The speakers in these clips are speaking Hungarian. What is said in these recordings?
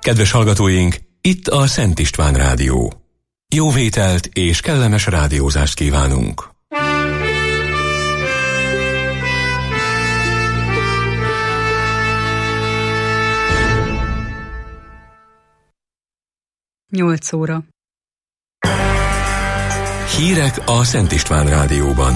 Kedves hallgatóink, itt a Szent István Rádió. Jó vételt és kellemes rádiózást kívánunk! Nyolc óra. Hírek a Szent István Rádióban.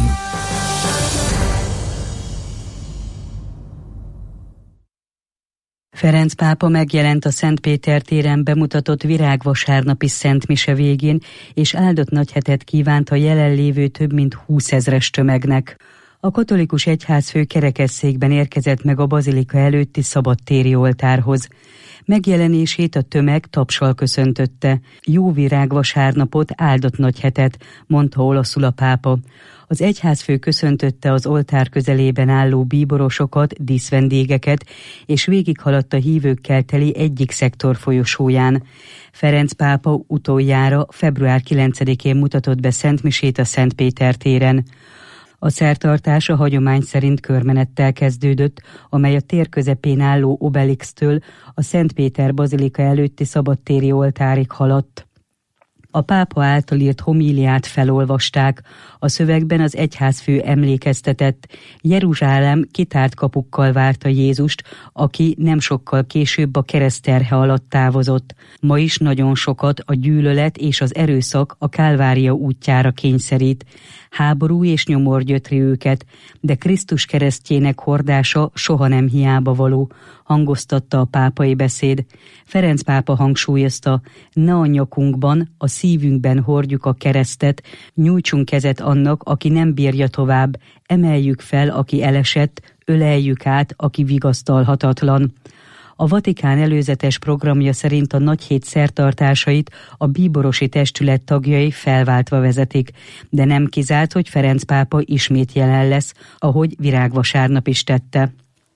Ferenc pápa megjelent a Szent Péter téren bemutatott virágvasárnapi szentmise végén, és áldott nagyhetet kívánt a jelenlévő több mint 20 000-es tömegnek. A katolikus egyházfő kerekesszékben érkezett meg a bazilika előtti szabadtéri oltárhoz. Megjelenését a tömeg tapssal köszöntötte. Jó virágvasárnapot, áldott nagyhetet, mondta olaszul a pápa. Az egyházfő köszöntötte az oltár közelében álló bíborosokat, díszvendégeket, és végighaladt a hívőkkel teli egyik szektor folyosóján. Ferenc pápa utoljára február 9-én mutatott be szentmisét a Szent Péter téren. A szertartás a hagyomány szerint körmenettel kezdődött, amely a tér közepén álló Obelixtől a Szent Péter bazilika előtti szabadtéri oltárig haladt. A pápa által írt homíliát felolvasták. A szövegben az egyházfő emlékeztetett: Jeruzsálem kitárt kapukkal várta Jézust, aki nem sokkal később a keresztterhe alatt távozott. Ma is nagyon sokat a gyűlölet és az erőszak a Kálvária útjára kényszerít. Háború és nyomor gyötri őket, de Krisztus keresztjének hordása soha nem hiába való, hangoztatta a pápai beszéd. Ferenc pápa hangsúlyozta: ne a nyakunkban, a szívünkben hordjuk a keresztet, nyújtsunk kezet annak, aki nem bírja tovább, emeljük fel, aki elesett, öleljük át, aki vigasztalhatatlan. A Vatikán előzetes programja szerint a nagyhét szertartásait a bíborosi testület tagjai felváltva vezetik, de nem kizárt, hogy Ferenc pápa ismét jelen lesz, ahogy virágvasárnap is tette.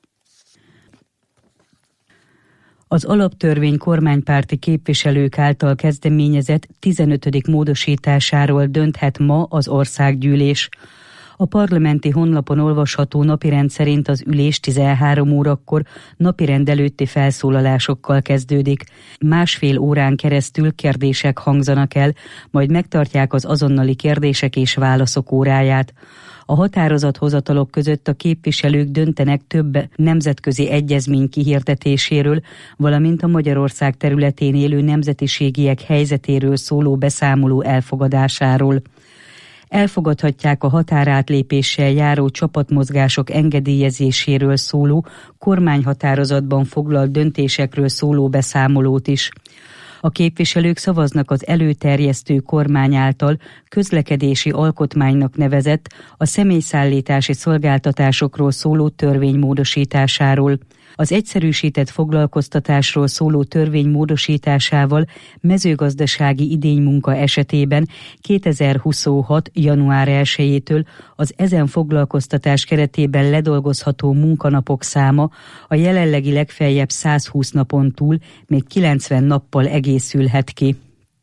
Az alaptörvény kormánypárti képviselők által kezdeményezett 15. módosításáról dönthet ma az országgyűlés. A parlamenti honlapon olvasható napirend szerint az ülés 13 órakor napirend előtti felszólalásokkal kezdődik. Másfél órán keresztül kérdések hangzanak el, majd megtartják az azonnali kérdések és válaszok óráját. A határozathozatalok között a képviselők döntenek több nemzetközi egyezmény kihirdetéséről, valamint a Magyarország területén élő nemzetiségiek helyzetéről szóló beszámoló elfogadásáról. Elfogadhatják a határátlépéssel járó csapatmozgások engedélyezéséről szóló, kormányhatározatban foglalt döntésekről szóló beszámolót is. A képviselők szavaznak az előterjesztő kormány által közlekedési alkotmánynak nevezett, a személyszállítási szolgáltatásokról szóló törvény módosításáról. Az egyszerűsített foglalkoztatásról szóló törvény módosításával mezőgazdasági idénymunka esetében 2026. január 1-től az ezen foglalkoztatás keretében ledolgozható munkanapok száma a jelenlegi legfeljebb 120 napon túl még 90 nappal egészülhet ki.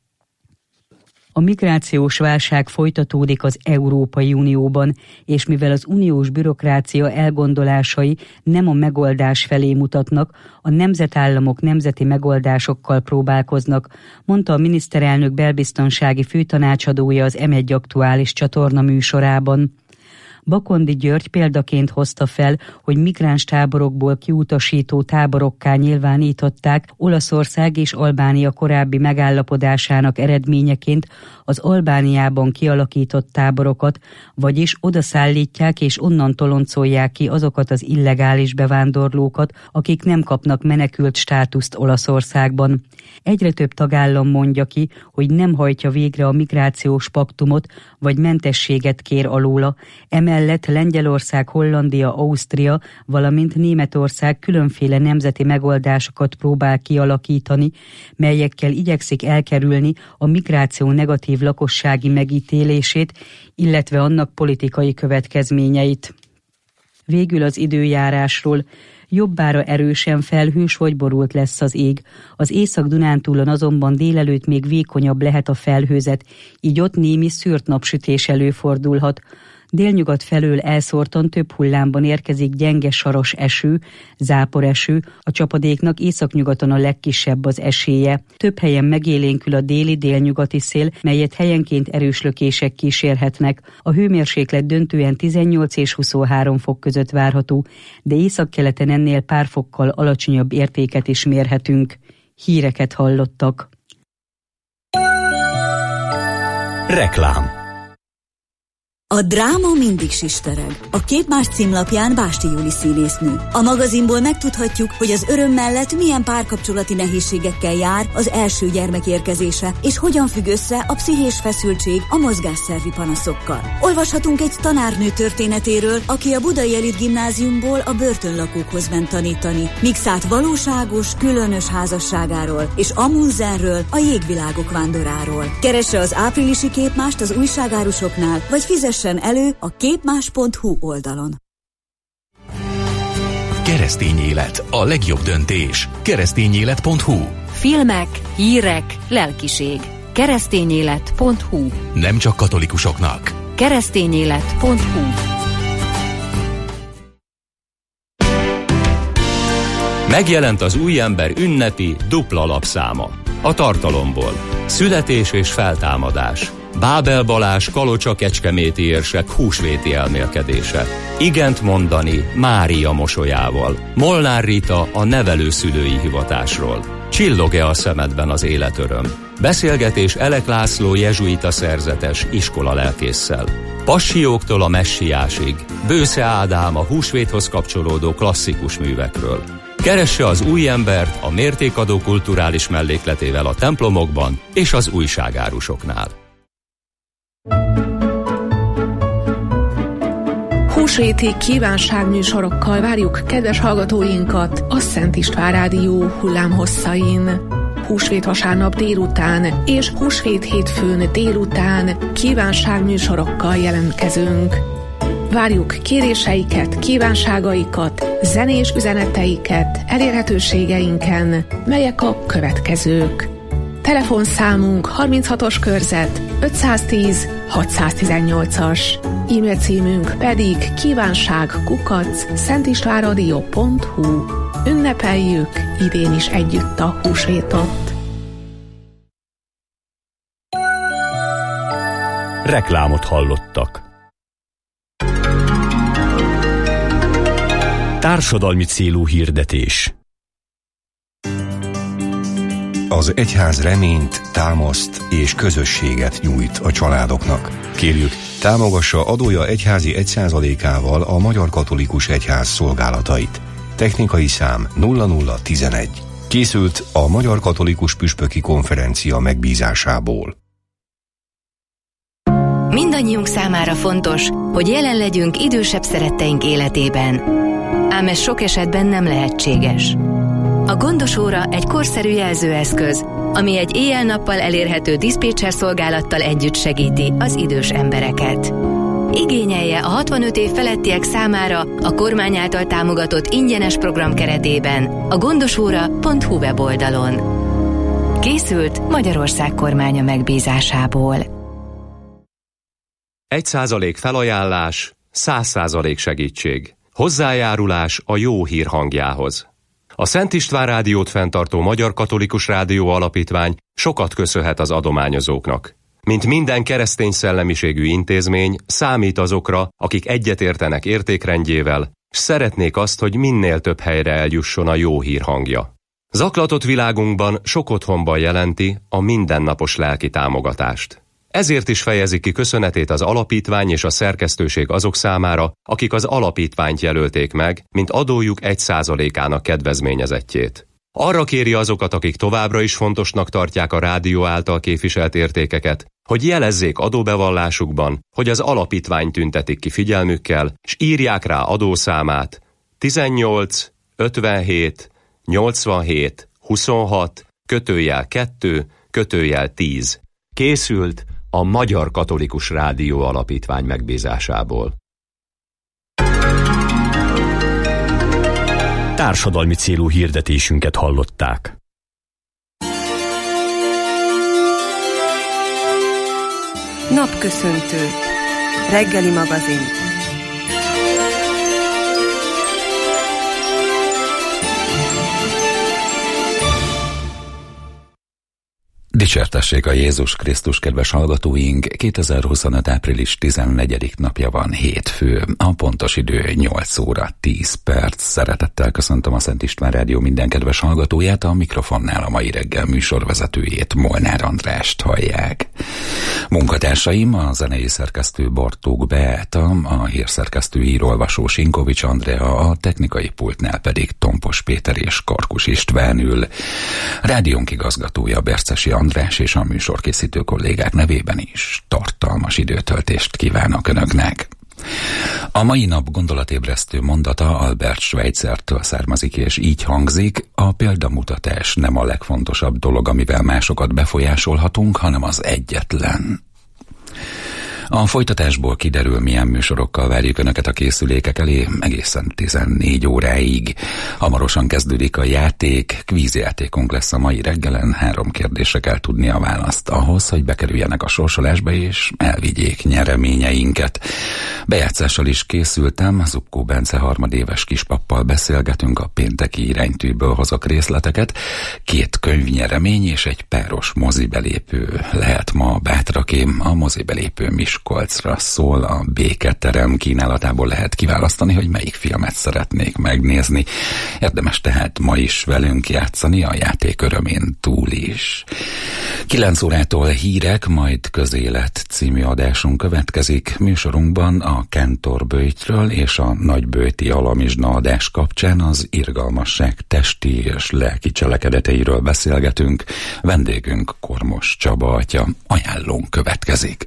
A migrációs válság folytatódik az Európai Unióban, és mivel az uniós bürokrácia elgondolásai nem a megoldás felé mutatnak, a nemzetállamok nemzeti megoldásokkal próbálkoznak, mondta a miniszterelnök belbiztonsági főtanácsadója az M1 aktuális csatorna műsorában. Bakondi György példaként hozta fel, hogy migráns táborokból kiutasító táborokká nyilvánították Olaszország és Albánia korábbi megállapodásának eredményeként az Albániában kialakított táborokat, vagyis odaszállítják és onnan toloncolják ki azokat az illegális bevándorlókat, akik nem kapnak menekült státuszt Olaszországban. Egyre több tagállam mondja ki, hogy nem hajtja végre a migrációs paktumot, vagy mentességet kér alóla. Emellett Lengyelország, Hollandia, Ausztria, valamint Németország különféle nemzeti megoldásokat próbál kialakítani, melyekkel igyekszik elkerülni a migráció negatív lakossági megítélését, illetve annak politikai következményeit. Végül az időjárásról. Jobbára erősen felhős vagy borult lesz az ég. Az Észak-Dunántúlon azonban délelőtt még vékonyabb lehet a felhőzet, így ott némi szűrt napsütés előfordulhat. Délnyugat felől elszórtan több hullámban érkezik gyenge saras eső, záporeső, a csapadéknak északnyugaton a legkisebb az esélye. Több helyen megélénkül a déli-délnyugati szél, melyet helyenként erős lökések kísérhetnek. A hőmérséklet döntően 18 és 23 fok között várható, de északkeleten ennél pár fokkal alacsonyabb értéket is mérhetünk. Híreket hallottak. Reklám. A dráma mindig sistereg. A Képmás címlapján Básti Júli színésznő. A magazinból megtudhatjuk, hogy az öröm mellett milyen párkapcsolati nehézségekkel jár az első gyermek érkezése, és hogyan függ össze a pszichés feszültség a mozgásszervi panaszokkal. Olvashatunk egy tanárnő történetéről, aki a Budai Elit Gimnáziumból a börtönlakókhoz ment tanítani, Mixát valóságos, különös házasságáról, és Amundsenről, a jégvilágok vándoráról. Keresse az áprilisi Képmást az újságárusoknál, vagy fizessen elő a képmás.hu oldalon. Keresztény élet, a legjobb döntés. Keresztényélet.hu. Filmek, hírek, lelkiség. Keresztényélet.hu. Nem csak katolikusoknak. Keresztényélet.hu. Megjelent az új ember ünnepi dupla lapszáma. A tartalomból: születés és feltámadás, Bábel Balázs Kalocsa kecskeméti érsek húsvéti elmélkedése, igent mondani Mária mosolyával, Molnár Rita a nevelőszülői hivatásról, csillog-e a szemedben az életöröm, beszélgetés Elek László jezsuita szerzetes iskolalelkésszel, Passióktól a messiásig, Bősze Ádám a húsvéthoz kapcsolódó klasszikus művekről. Keresse az új embert a mértékadó kulturális mellékletével a templomokban és az újságárusoknál. Húsvéti kívánságműsorokkal várjuk kedves hallgatóinkat a Szent István Rádió hullámhosszain. Húsvét vasárnap délután és húsvét hétfőn délután kívánságműsorokkal jelentkezünk. Várjuk kéréseiket, kívánságaikat, zenés üzeneteiket elérhetőségeinken, melyek a következők. Telefonszámunk 36-os körzet 510 618-as, e-mail címünk pedig kívánság@szentistvánradio.hu. Ünnepeljük idén is együtt a húsvétot. Reklámot hallottak. Társadalmi célú hirdetés. Az egyház reményt, támaszt és közösséget nyújt a családoknak. Kérjük, támogassa adója egyházi 1%-ával a Magyar Katolikus Egyház szolgálatait. Technikai szám 0011. Készült a Magyar Katolikus Püspöki Konferencia megbízásából. Mindannyiunk számára fontos, hogy jelen legyünk idősebb szeretteink életében. Ám ez sok esetben nem lehetséges. A gondosóra egy korszerű jelzőeszköz, ami egy éjjel-nappal elérhető diszpécser szolgálattal együtt segíti az idős embereket. Igényelje a 65 év felettiek számára a kormány által támogatott ingyenes program keretében a gondosóra.hu weboldalon. Készült Magyarország kormánya megbízásából. 1% felajánlás, 100% segítség. Hozzájárulás a jó hír hangjához. A Szent István Rádiót fenntartó Magyar Katolikus Rádió Alapítvány sokat köszönhet az adományozóknak. Mint minden keresztény szellemiségű intézmény, számít azokra, akik egyetértenek értékrendjével, s szeretnék azt, hogy minél több helyre eljusson a jó hír hangja. Zaklatott világunkban sok otthonban jelenti a mindennapos lelki támogatást. Ezért is fejezi ki köszönetét az alapítvány és a szerkesztőség azok számára, akik az alapítványt jelölték meg, mint adójuk 1%-ának kedvezményezettjét. Arra kéri azokat, akik továbbra is fontosnak tartják a rádió által képviselt értékeket, hogy jelezzék adóbevallásukban, hogy az alapítvány tüntetik ki figyelmükkel, s írják rá adószámát 18 57 87 26 /2 /10. Készült a Magyar Katolikus Rádió Alapítvány megbízásából. Társadalmi célú hirdetésünket hallották. Napköszöntő. Reggeli magazin. Dicsértessék a Jézus Krisztus, kedves hallgatóink! 2025. április 14. napja van, hétfő. A pontos idő 8 óra 10 perc. Szeretettel köszöntöm a Szent István Rádió minden kedves hallgatóját, a mikrofonnál a mai reggel műsorvezetőjét, Molnár Andrást hallják. Munkatársaim a zenei szerkesztő Bartók Beáta, a hírszerkesztő hírolvasó Sinkovics Andrea, a technikai pultnál pedig Tompos Péter és Karkus István ül. Rádiónk igazgatója Bercesi András és a műsorkészítő kollégák nevében is tartalmas időtöltést kívánok Önöknek. A mai nap gondolatébresztő mondata Albert Schweitzertől származik, és így hangzik: a példamutatás nem a legfontosabb dolog, amivel másokat befolyásolhatunk, hanem az egyetlen. A folytatásból kiderül, milyen műsorokkal várjuk Önöket a készülékek elé egészen 14 óráig. Hamarosan kezdődik a játék, kvízjátékunk lesz a mai reggelen, 3 kérdésre kell tudni a választ ahhoz, hogy bekerüljenek a sorsolásba és elvigyék nyereményeinket. Bejátszással is készültem, Zubkó Bence harmadéves kispappal beszélgetünk, a pénteki iránytűből hozok részleteket. 2 könyvnyeremény és egy páros mozibelépő lehet ma bátrakém. A mozibelépő Miskolcra szól, a Béketerem kínálatából lehet kiválasztani, hogy melyik filmet szeretnék megnézni. Érdemes tehát ma is velünk játszani, a játék örömén túl is. 9 órától hírek, majd közélet című adásunk következik. Műsorunkban a kántorböjtről és a nagyböjti alamizsna adás kapcsán az irgalmasság testi és lelki cselekedeteiről beszélgetünk. Vendégünk Kormos Csaba atya, ajánlónk következik.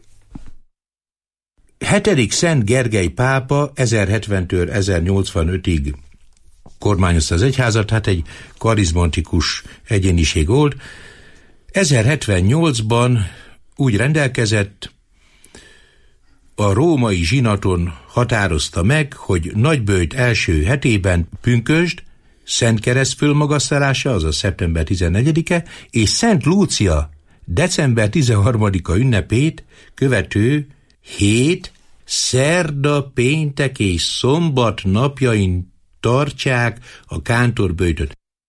7. Szent Gergely pápa 1070-től 1085-ig kormányozta az egyházat, hát egy karizmatikus egyéniség volt. 1078-ban úgy rendelkezett, a római zsinaton határozta meg, hogy Nagyböjt első hetében pünkösd, Szent Kereszt fölmagasztalása, azaz szeptember 14-e, és Szent Lúcia december 13-a ünnepét követő hét, szerda, péntek és szombat napjain tartják a kántorböjtöt.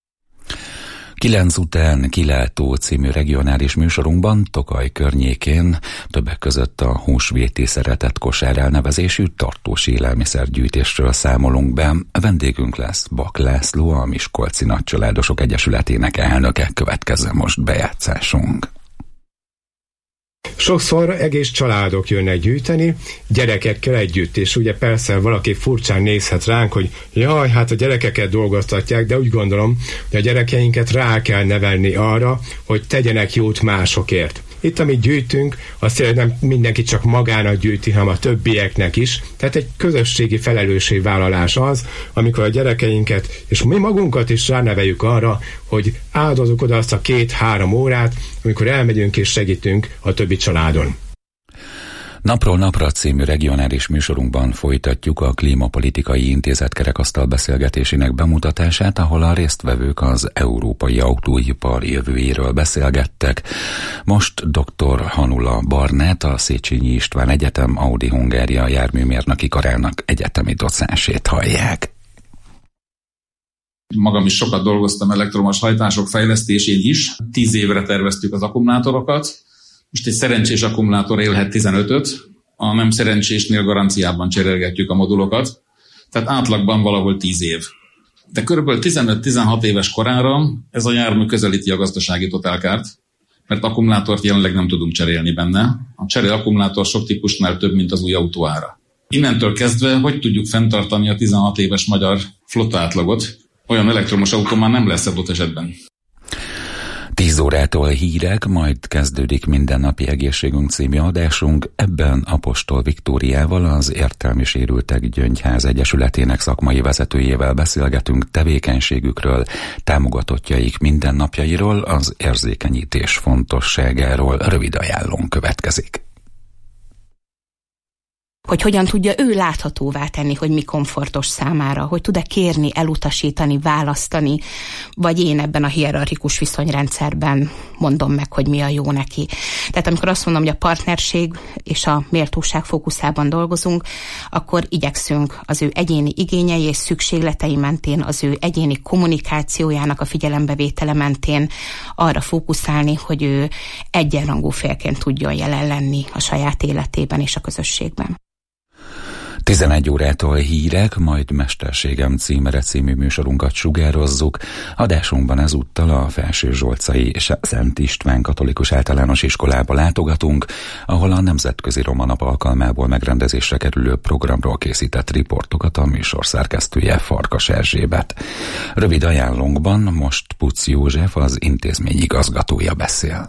9 után kilátó című regionális műsorunkban Tokaj környékén többek között a húsvéti szeretett kosár elnevezésű tartós élelmiszergyűjtésről számolunk be. Vendégünk lesz Bak László, a Miskolci Nagycsaládosok Egyesületének elnöke. Következzen most bejátszásunk. Sokszor egész családok jönnek gyűjteni, gyerekekkel együtt, és ugye persze valaki furcsán nézhet ránk, hogy jaj, hát a gyerekeket dolgoztatják, de úgy gondolom, hogy a gyerekeinket rá kell nevelni arra, hogy tegyenek jót másokért. Itt, amit gyűjtünk, azt tényleg nem mindenki csak magának gyűjti, hanem a többieknek is. Tehát egy közösségi felelősségvállalás az, amikor a gyerekeinket és mi magunkat is ráneveljük arra, hogy áldozunk oda azt a 2-3 órát, amikor elmegyünk és segítünk a többi családon. Napról napra című regionális műsorunkban folytatjuk a Klímapolitikai Intézet kerekasztal beszélgetésének bemutatását, ahol a résztvevők az európai autóipar jövőjéről beszélgettek. Most dr. Hanula Barnát, a Széchenyi István Egyetem Audi Hungária járműmérnöki karának egyetemi docensét hallják. Magam is sokat dolgoztam elektromos hajtások fejlesztésén is. 10 évre terveztük az akkumulátorokat. Most egy szerencsés akkumulátor élhet 15-öt, a nem szerencsésnél garanciában cserélgetjük a modulokat, tehát átlagban valahol 10 év. De körülbelül 15-16 éves korára ez a jármű közelíti a gazdasági totálkárt, mert akkumulátort jelenleg nem tudunk cserélni benne. A cserél akkumulátor sok típusnál több, mint az új autó ára. Innentől kezdve, hogy tudjuk fenntartani a 16 éves magyar flotta átlagot? Olyan elektromos autó már nem lesz adott esetben. 10 órától hírek, majd kezdődik Mindennapi Egészségünk című adásunk. Ebben Apostol Viktóriával, az Értelmi Sérültek Gyöngyház Egyesületének szakmai vezetőjével beszélgetünk tevékenységükről, támogatottjaik mindennapjairól, az érzékenyítés fontosságáról. Rövid ajánlón következik. hogy hogyan tudja ő láthatóvá tenni, hogy mi komfortos számára, hogy tud-e kérni, elutasítani, választani, vagy én ebben a hierarchikus viszonyrendszerben mondom meg, hogy mi a jó neki. Tehát amikor azt mondom, hogy a partnerség és a méltóság fókuszában dolgozunk, akkor igyekszünk az ő egyéni igényei és szükségletei mentén, az ő egyéni kommunikációjának a figyelembevétele mentén arra fókuszálni, hogy ő egyenrangú félként tudjon jelen lenni a saját életében és a közösségben. 11 órától hírek, majd Mesterségem címere című műsorunkat sugározzuk. Adásunkban ezúttal a Felsőzsolcai és a Szent István Katolikus Általános Iskolába látogatunk, ahol a Nemzetközi Roma Nap alkalmából megrendezésre kerülő programról készített riportokat a műsor szerkesztője Farkas Erzsébet. Rövid ajánlónkban most Pucz József, az intézmény igazgatója beszél.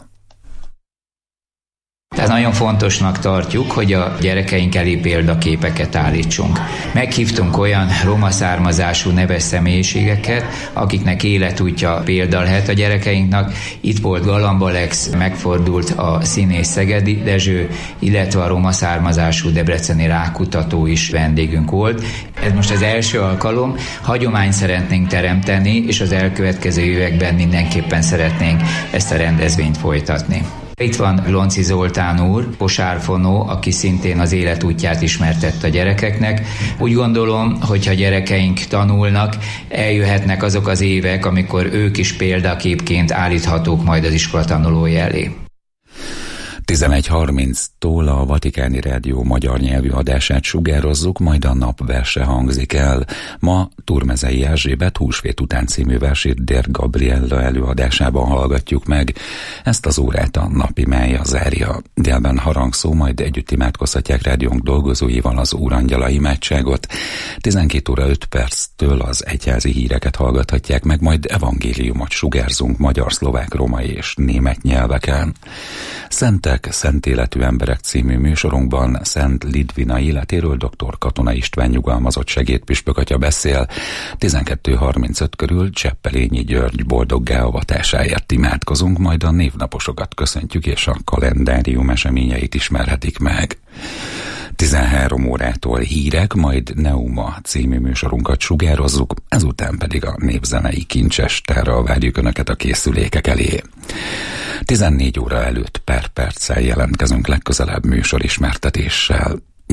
Tehát nagyon fontosnak tartjuk, hogy a gyerekeink elé példaképeket állítsunk. Meghívtunk olyan roma származású neves személyiségeket, akiknek életútja példa lehet a gyerekeinknek. Itt volt Galamb Alex, megfordult a színész Szegedi Dezső, illetve a roma származású debreceni rákutató is vendégünk volt. Ez most az első alkalom, hagyományt szeretnénk teremteni, és az elkövetkező években mindenképpen szeretnénk ezt a rendezvényt folytatni. Itt van Lonci Zoltán úr, kosárfonó, aki szintén az életútját ismertette a gyerekeknek. Úgy gondolom, hogyha gyerekeink tanulnak, eljöhetnek azok az évek, amikor ők is példaképként állíthatók majd az iskola tanulói elé. 11:30-tól a Vatikáni Rádió magyar nyelvű adását sugározzuk, majd a napverse hangzik el. Ma Turmezei Erzsébet Húsvét után című versét Dér Gabriella előadásában hallgatjuk meg. Ezt az órát a napi mája zárja. Délben harangszó, majd együtt imádkozhatják rádiónk dolgozóival az Úrangyala imádságot. 12:05 az egyházi híreket hallgathatják meg, majd evangéliumot sugárzunk magyar, szlovák, romai és német nyelveken. Szentek, szent életű emberek című műsorunkban Szent Lidvina életéről dr. Katona István nyugalmazott segédpüspök atya beszél. 12:35 körül Cseppelényi György boldoggá avatásáért imádkozunk, majd a névnaposokat köszöntjük, és a kalendárium eseményeit ismerhetik meg. 13 órától hírek, majd Neuma című műsorunkat sugározzuk, ezután pedig a népzenei kincsestárral várjuk Önöket a készülékek elé. 14 óra előtt per perccel jelentkezünk legközelebb műsorismertetéssel.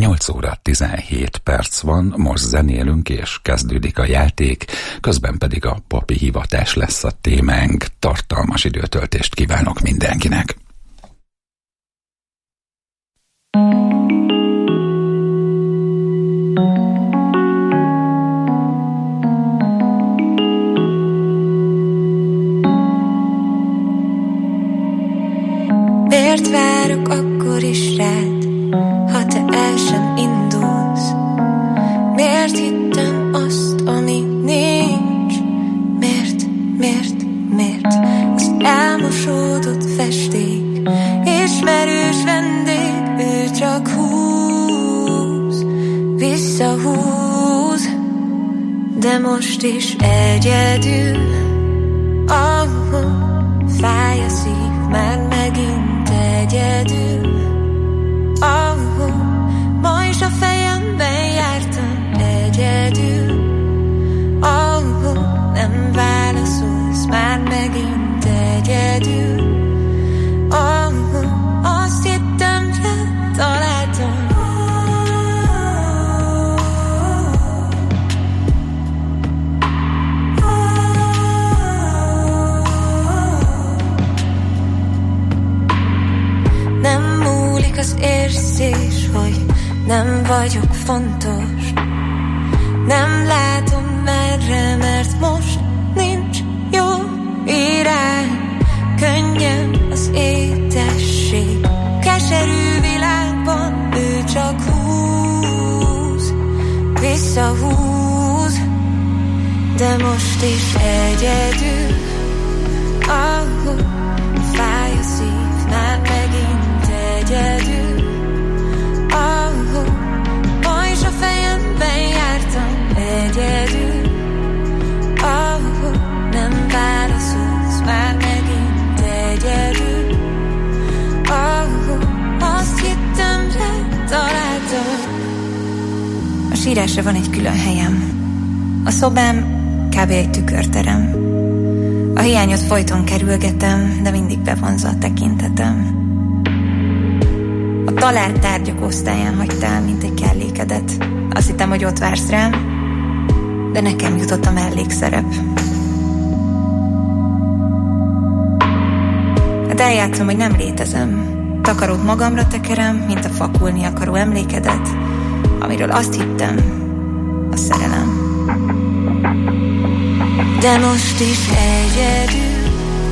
8:17 van, most zenélünk és kezdődik a játék, közben pedig a papi hivatás lesz a témánk. Tartalmas időtöltést kívánok mindenkinek! Miért várok akkor is rád, ha te el sem indulsz? Miért hittem azt, ami nincs? Miért? Az elmosódott festék, ismerős vendég, ő csak húz, visszahúz, de most is egyedül, fáj a szív, már megint egyedül. Ma is a fejemben jártam egyedül. Nem válaszolsz, már megint egyedül. Azt hittem, rád találtam. Nem múlik az érzés, hogy nem vagyok fontos. Nem látom merre, mert most nincs jó irány. Könnyen az étesség, keserű világban ő csak húz, visszahúz, de most is egyedül. Fáj a szív, már megint egyedül. Ma is a fejemben jártam egyedül. Nem válaszolsz, már megint egyedül. Azt hittem, rád találtam. sírásra van egy külön helyem. A szobám kb. Egy tükörterem. A hiányot folyton kerülgetem, de mindig bevonza a tekintetem. A talált tárgyak osztályán hagytál, mint egy kellékedet. Azt hittem, hogy ott vársz rám, de nekem jutott a mellékszerep. Hát eljátszom, hogy nem létezem. Takarót magamra tekerem, mint a fakulni akaró emlékedet, amiről azt hittem, a szerelem. De most is egyedül,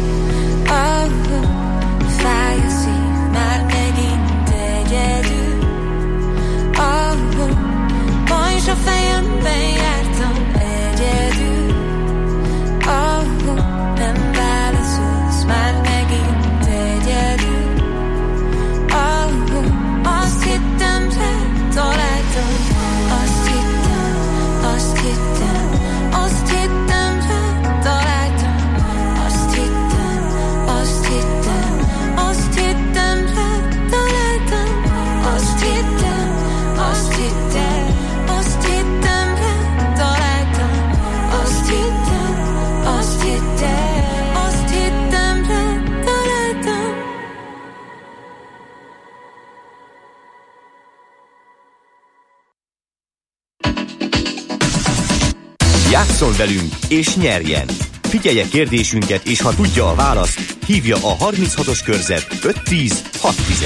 fáj a szív, már megint egyedül. Ma is a fejemben jártam egyedül. Nem válaszolsz, már megint egyedül. Azt hittem, te találtam. Azt hittem, te találtam. Azt hittem, te találtam. Azt hittem, te találtam. Azt hittem, te találtam. Játsszon velünk és nyerjen! Figyelje kérdésünket, és ha tudja a választ, hívja a 36-os körzet 510 610.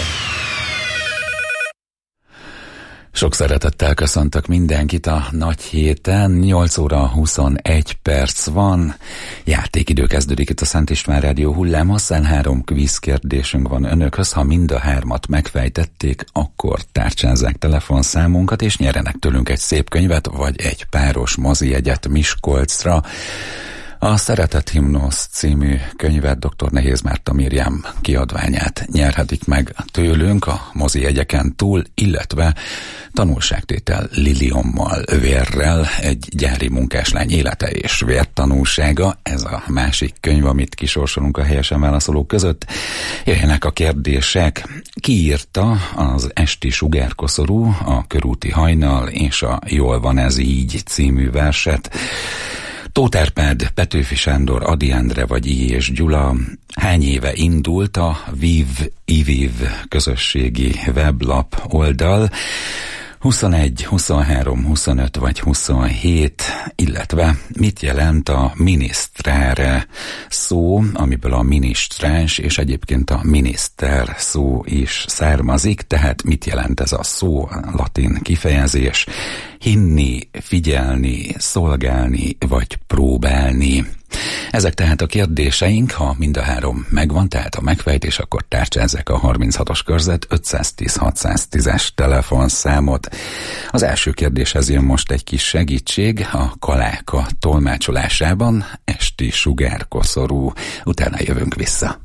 Sok szeretettel köszöntök mindenkit a nagy héten. 8 óra 21 perc van. Játékidő kezdődik itt a Szent István Rádió hullámhosszán. 3 kvíz kérdésünk van önökhöz. Ha mind a 3-at megfejtették, akkor tárcsázzák telefonszámunkat, és nyerenek tőlünk egy szép könyvet, vagy egy páros mozijegyet Miskolcra. A Szeretett Himnusz című könyvet dr. Nehéz Márta Mirjam kiadványát nyerhetik meg tőlünk a mozijegyeken túl, illetve tanulságtétel liliommal, vérrel, egy gyári munkáslány élete és vértanúsága. Ez a másik könyv, amit kisorsolunk a helyesen válaszolók között. Jöjjenek a kérdések. Ki írta az Esti sugárkoszorú, a Körúti hajnal és a Jól van ez így című verset? Tóth Árpád, Petőfi Sándor, Ady Endre vagy I.és Gyula? Hány éve indult a Viv közösségi weblap oldal? 21, 23, 25 vagy 27, illetve mit jelent a minisztráre szó, amiből a minisztráns és egyébként a miniszter szó is származik, tehát mit jelent ez a szó, latin kifejezés? Hinni, figyelni, szolgálni vagy próbálni. Ezek tehát a kérdéseink, ha mind a 3 megvan, tehát a megfejtés, akkor tárcsázzák a 36-os körzet 510-610-es telefonszámot. Az első kérdéshez jön most egy kis segítség a Kaláka tolmácsolásában, Esti sugárkoszorú, utána jövünk vissza.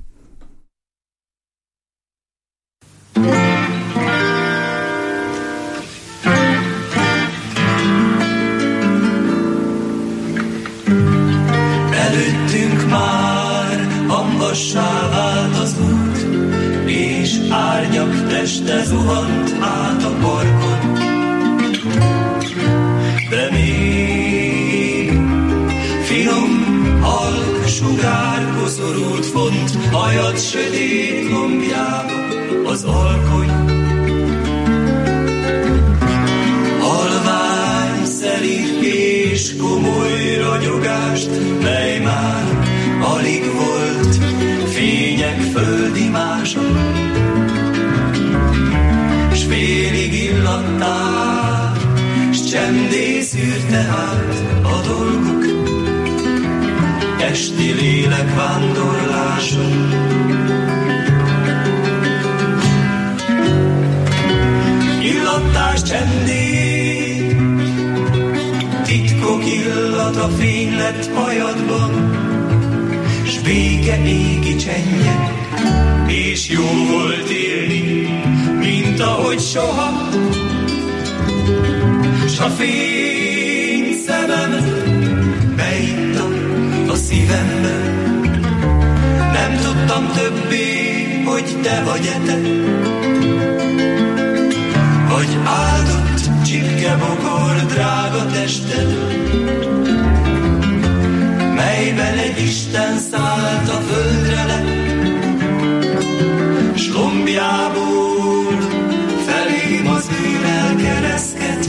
Előttünk már hamvassá vált az út, és árnyak teste zuhant át a parkon. De még finom, halk sugárkoszorút font hajad sötét lombjába az alkony. Halvány, szelíd és komoly ragyogást, mely már alig volt fények földimása, s félig illattál, s csendé szűrte át a dolgok esti lélek vándorlása. Illattás csendé, titkok illat a fénylett hajadban, s béke égi csendje, és jó volt élni, mint ahogy soha, s a fény szememet beittam a szívembe. Nem tudtam többé, hogy te vagy-e te, vagy áldott csipkebokor drága tested, melyben egy Isten szállt a földre le, s lombjából felém az ő elkereszkedt.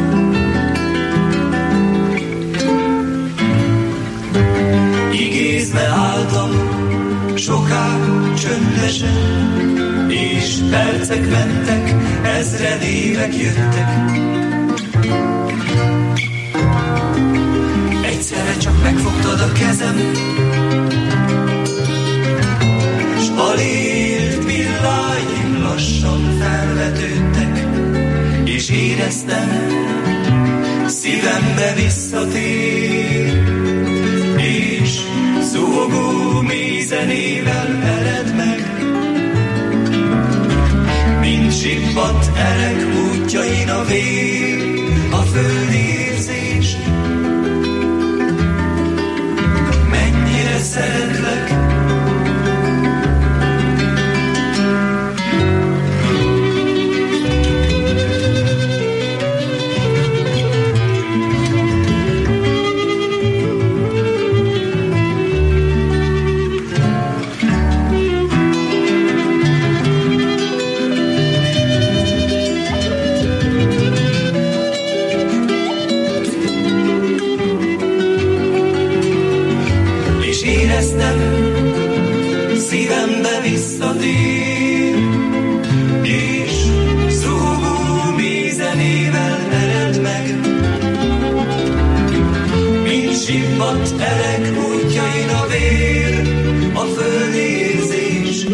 Igézve álltam soká csöndesen, és percek mentek, ezred évek jöttek. Egyszerre csak megfogtad a kezem, s alélt pilláim lassan felvetődtek, és éreztem, szívembe visszatér, és zúgó mély zenével ered meg. Mint sippat erek útjain a vér, a földi érzés. Mennyire szeretlek, szívembe visszatér, és zúgó mély zenével ered meg. Mint sippat erek útjain a vér, a földi érzés.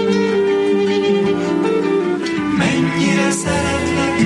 Mennyire szeretlek,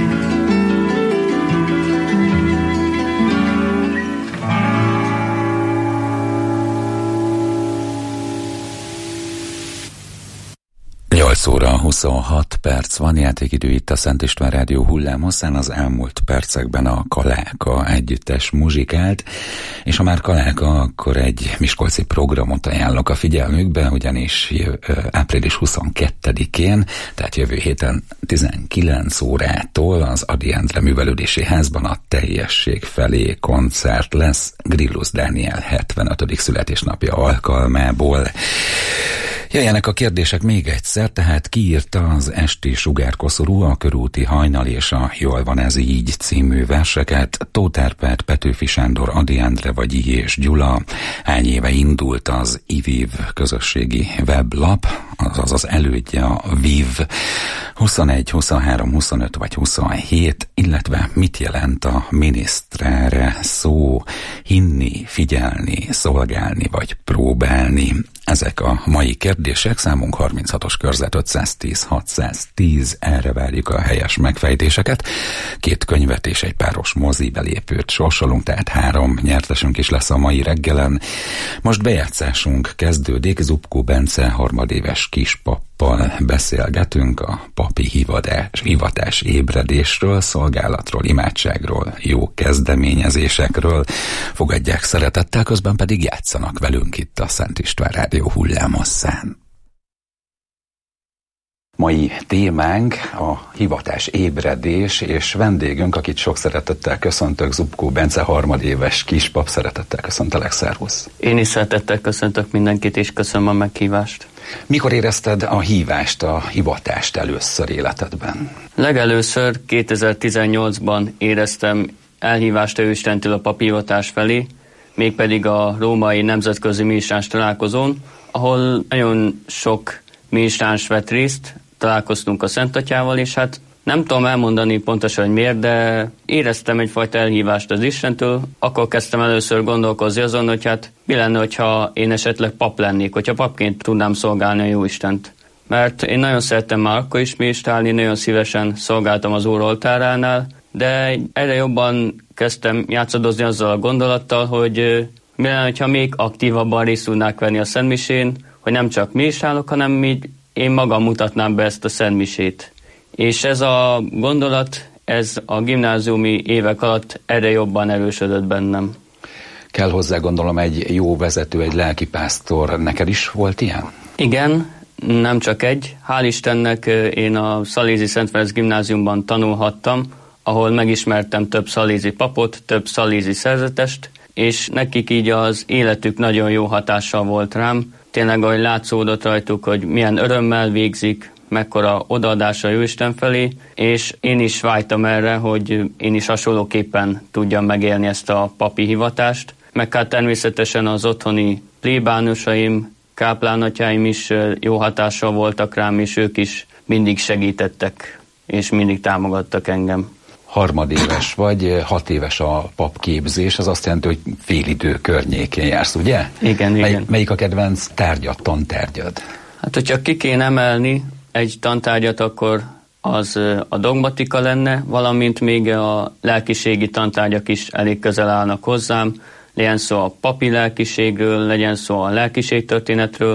óra 26 perc van, játékidő itt a Szent István Rádió hullámhosszán. Az elmúlt percekben a Kaláka együttes muzsikált, és ha már Kaláka, akkor egy miskolci programot ajánlok a figyelmükbe, ugyanis április 22-én, tehát jövő héten 19 órától az Ady Endre Művelődési Házban a Teljesség felé koncert lesz Grillus Dániel 75. születésnapja alkalmából. Jöjjenek a kérdések még egyszer, tehát kiírta az Esti sugárkoszorú, a Körúti hajnal és a Jól van ez így című verseket? Tóth Árpád, Petőfi Sándor, Ady Endre vagy Ijés Gyula? Hány éve indult az IVIV közösségi weblap, azaz az elődje a VIV? 21, 23, 25 vagy 27, illetve mit jelent a minisztráre szó? Hinni, figyelni, szolgálni vagy próbálni? Ezek a mai kérdések, számunk 36-os körzet 510 610, erre várjuk a helyes megfejtéseket. 2 könyvet és egy páros mozibelépőt sorsolunk, tehát 3 nyertesünk is lesz a mai reggelen. Most bejátszásunk kezdődik, Zubkó Bence harmadéves kispappal beszélgetünk a papi hivatás ébredésről, szolgálatról, imádságról, jó kezdeményezésekről. Fogadják szeretettel, közben pedig játszanak velünk itt a Szent István Rádió hullámhosszán. Mai témánk a hivatás ébredés, és vendégünk, akit sok szeretettel köszöntök, Zubkó Bence harmadéves kispap. Szeretettel köszöntelek, szervusz! Én is szeretettel köszöntök mindenkit, és köszönöm a meghívást. Mikor érezted a hívást, a hivatást először életedben? Legelőször 2018-ban éreztem elhívást Istentől a papi hivatás felé, mégpedig a római nemzetközi minisztráns találkozón, ahol nagyon sok minisztráns vett részt, találkoztunk a Szent Atyával, és hát nem tudom elmondani pontosan, hogy miért, de éreztem egyfajta elhívást az Istentől. Akkor kezdtem először gondolkozni azon, hogy hát mi lenne, hogyha én esetleg pap lennék, hogyha papként tudnám szolgálni a Jóistent. Mert én nagyon szerettem már akkor is minisztrálni, nagyon szívesen szolgáltam az Úr oltáránál, de egyre jobban kezdtem játszadozni azzal a gondolattal, hogy mi lenne, hogyha még aktívabban részt tudnák venni a szentmisén, hogy nem csak minisztrálok, hanem így én magam mutatnám be ezt a szentmisét. És ez a gondolat, ez a gimnáziumi évek alatt egyre jobban erősödött bennem. Kell hozzá, gondolom, egy jó vezető, egy lelkipásztor. Neked is volt ilyen? Igen, nem csak egy. Hál' Istennek én a Szalézi Szent Ferenc gimnáziumban tanulhattam, ahol megismertem több szalézi papot, több szalézi szerzetest, és nekik így az életük nagyon jó hatással volt rám. Tényleg, ahogy látszódott rajtuk, hogy milyen örömmel végzik, mekkora odaadása Jóisten felé, és én is vágytam erre, hogy én is hasonlóképpen tudjam megélni ezt a papi hivatást. Meg hát természetesen az otthoni plébánusaim, káplánatjáim is jó hatással voltak rám, és ők is mindig segítettek, és mindig támogattak engem. Harmadéves vagy, 6 éves a papképzés, az azt jelenti, hogy félidő környékén jársz, ugye? Igen. Melyik a kedvenc tárgyad, tantárgyad? Hát, hogyha ki kéne emelni egy tantárgyat, akkor az a dogmatika lenne, valamint még a lelkiségi tantárgyak is elég közel állnak hozzám. Legyen szó a papi lelkiségről, legyen szó a lelkiségtörténetről.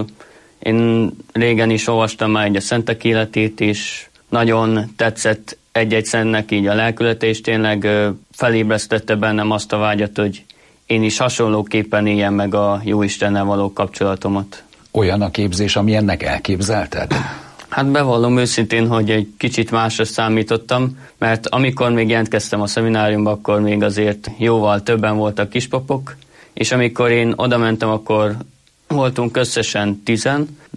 Én régen is olvastam már a szentek életét, és nagyon tetszett egy-egy szentnek így a lelkülete, és tényleg felébresztette bennem azt a vágyat, hogy én is hasonlóképpen éljem meg a Jóistennel való kapcsolatomat. Olyan a képzés, ami ennek elképzelted? Hát bevallom őszintén, hogy egy kicsit másra számítottam, mert amikor még jelentkeztem a szemináriumba, akkor még azért jóval többen voltak kispapok, és amikor én oda mentem, akkor voltunk összesen 10,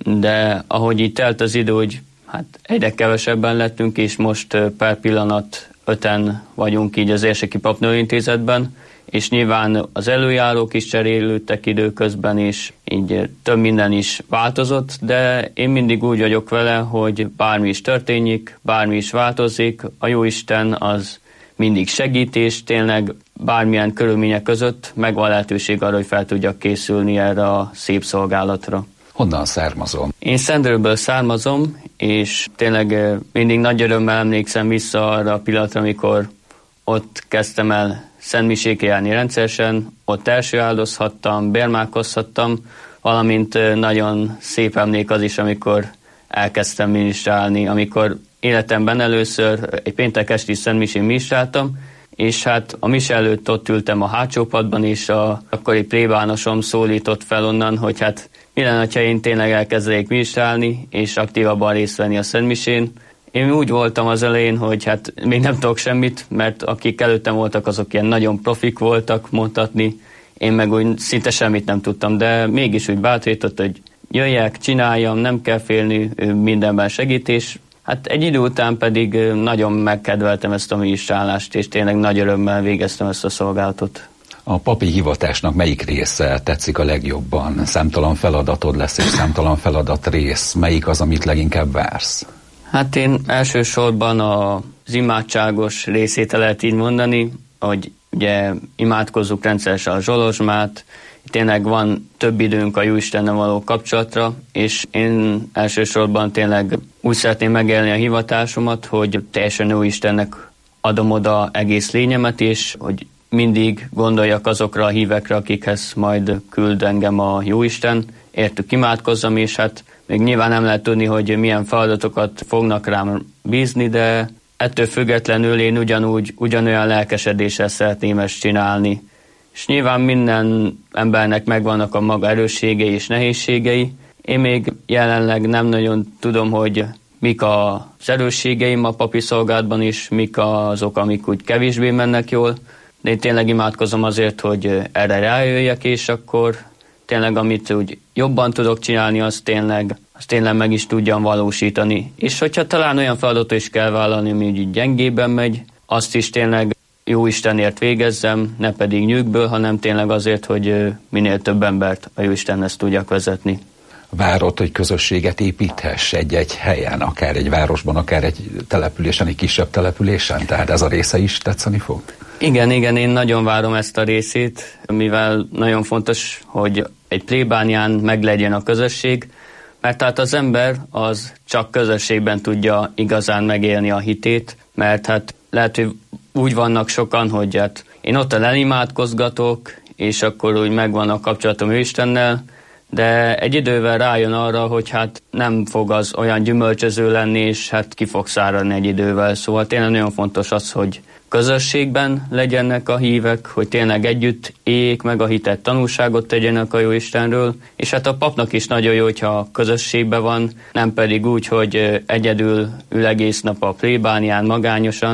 de ahogy így telt az idő, hogy hát egyre kevesebben lettünk, és most per pillanat 5-en vagyunk így az Érseki Papnőintézetben, és nyilván az előjárók is cserélődtek időközben, és így több minden is változott, de én mindig úgy vagyok vele, hogy bármi is történik, bármi is változik, a Jóisten az mindig segít, és tényleg bármilyen körülmények között megvan lehetőség arra, hogy fel tudjak készülni erre a szép szolgálatra. Honnan származom? Én Szendrőből származom, és tényleg mindig nagy örömmel emlékszem vissza arra a pillanatra, amikor ott kezdtem el szentmisékre járni rendszeresen, ott első áldozhattam, bérmálkozhattam, valamint nagyon szép emlék az is, amikor elkezdtem ministrálni, amikor életemben először egy péntek esti szentmisén ministráltam, és hát a mise előtt ott ültem a hátsó padban, és a akkori plébánosom szólított fel onnan, hogy hát mi lenne, ha én tényleg elkezdenék ministrálni, és aktívabban részt venni a szentmisén. Én úgy voltam az elején, hogy hát még nem tudok semmit, mert akik előttem voltak, azok ilyen nagyon profik voltak mondhatni, én meg úgy szinte semmit nem tudtam, de mégis úgy bátorított, hogy jöjjek, csináljam, nem kell félni, mindenben segít, és hát egy idő után pedig nagyon megkedveltem ezt a ministrálást, és tényleg nagy örömmel végeztem ezt a szolgálatot. A papi hivatásnak melyik része tetszik a legjobban? Számtalan feladatod lesz, és számtalan feladat rész. Melyik az, amit leginkább vársz? Hát én elsősorban az imádságos részét lehet így mondani, hogy ugye imádkozzuk rendszeresen a zsolozsmát, tényleg van több időnk a Jóistennel való kapcsolatra, és én elsősorban tényleg úgy szeretném megélni a hivatásomat, hogy teljesen Jóistennek adom oda egész lényemet, és hogy mindig gondoljak azokra a hívekre, akikhez majd küld engem a Jóisten, értük imádkozzam, és hát még nyilván nem lehet tudni, hogy milyen feladatokat fognak rám bízni, de ettől függetlenül én ugyanolyan lelkesedéssel szeretném ezt csinálni. És nyilván minden embernek megvannak a maga erősségei és nehézségei. Én még jelenleg nem nagyon tudom, hogy mik az erősségeim a papi szolgálatban is, mik azok, amik úgy kevésbé mennek jól. De én tényleg imádkozom azért, hogy erre rájöjjek, és akkor tényleg amit úgy jobban tudok csinálni, azt tényleg meg is tudjam valósítani. És hogyha talán olyan feladatot is kell vállalni, ami úgy gyengében megy, azt is tényleg jó Istenért végezzem, ne pedig nyűgből, hanem tényleg azért, hogy minél több embert a Jóistenhez tudjak vezetni. Várod, hogy közösséget építhess egy-egy helyen, akár egy városban, akár egy településen, egy kisebb településen? Tehát ez a része is tetszeni fog? Igen, én nagyon várom ezt a részét, mivel nagyon fontos, hogy egy plébánián meglegyen a közösség, mert tehát az ember az csak közösségben tudja igazán megélni a hitét, mert hát lehet, hogy úgy vannak sokan, hogy hát én ott elimádkozgatok, és akkor úgy megvan a kapcsolatom Istennel, de egy idővel rájön arra, hogy hát nem fog az olyan gyümölcsöző lenni, és hát ki fog száradni egy idővel. Szóval tényleg nagyon fontos az, hogy közösségben legyenek a hívek, hogy tényleg együtt éljék meg a hitet, tanulságot tegyenek a Jóistenről, és hát a papnak is nagyon jó, hogyha közösségben van, nem pedig úgy, hogy egyedül ül egész nap a plébánián magányosan,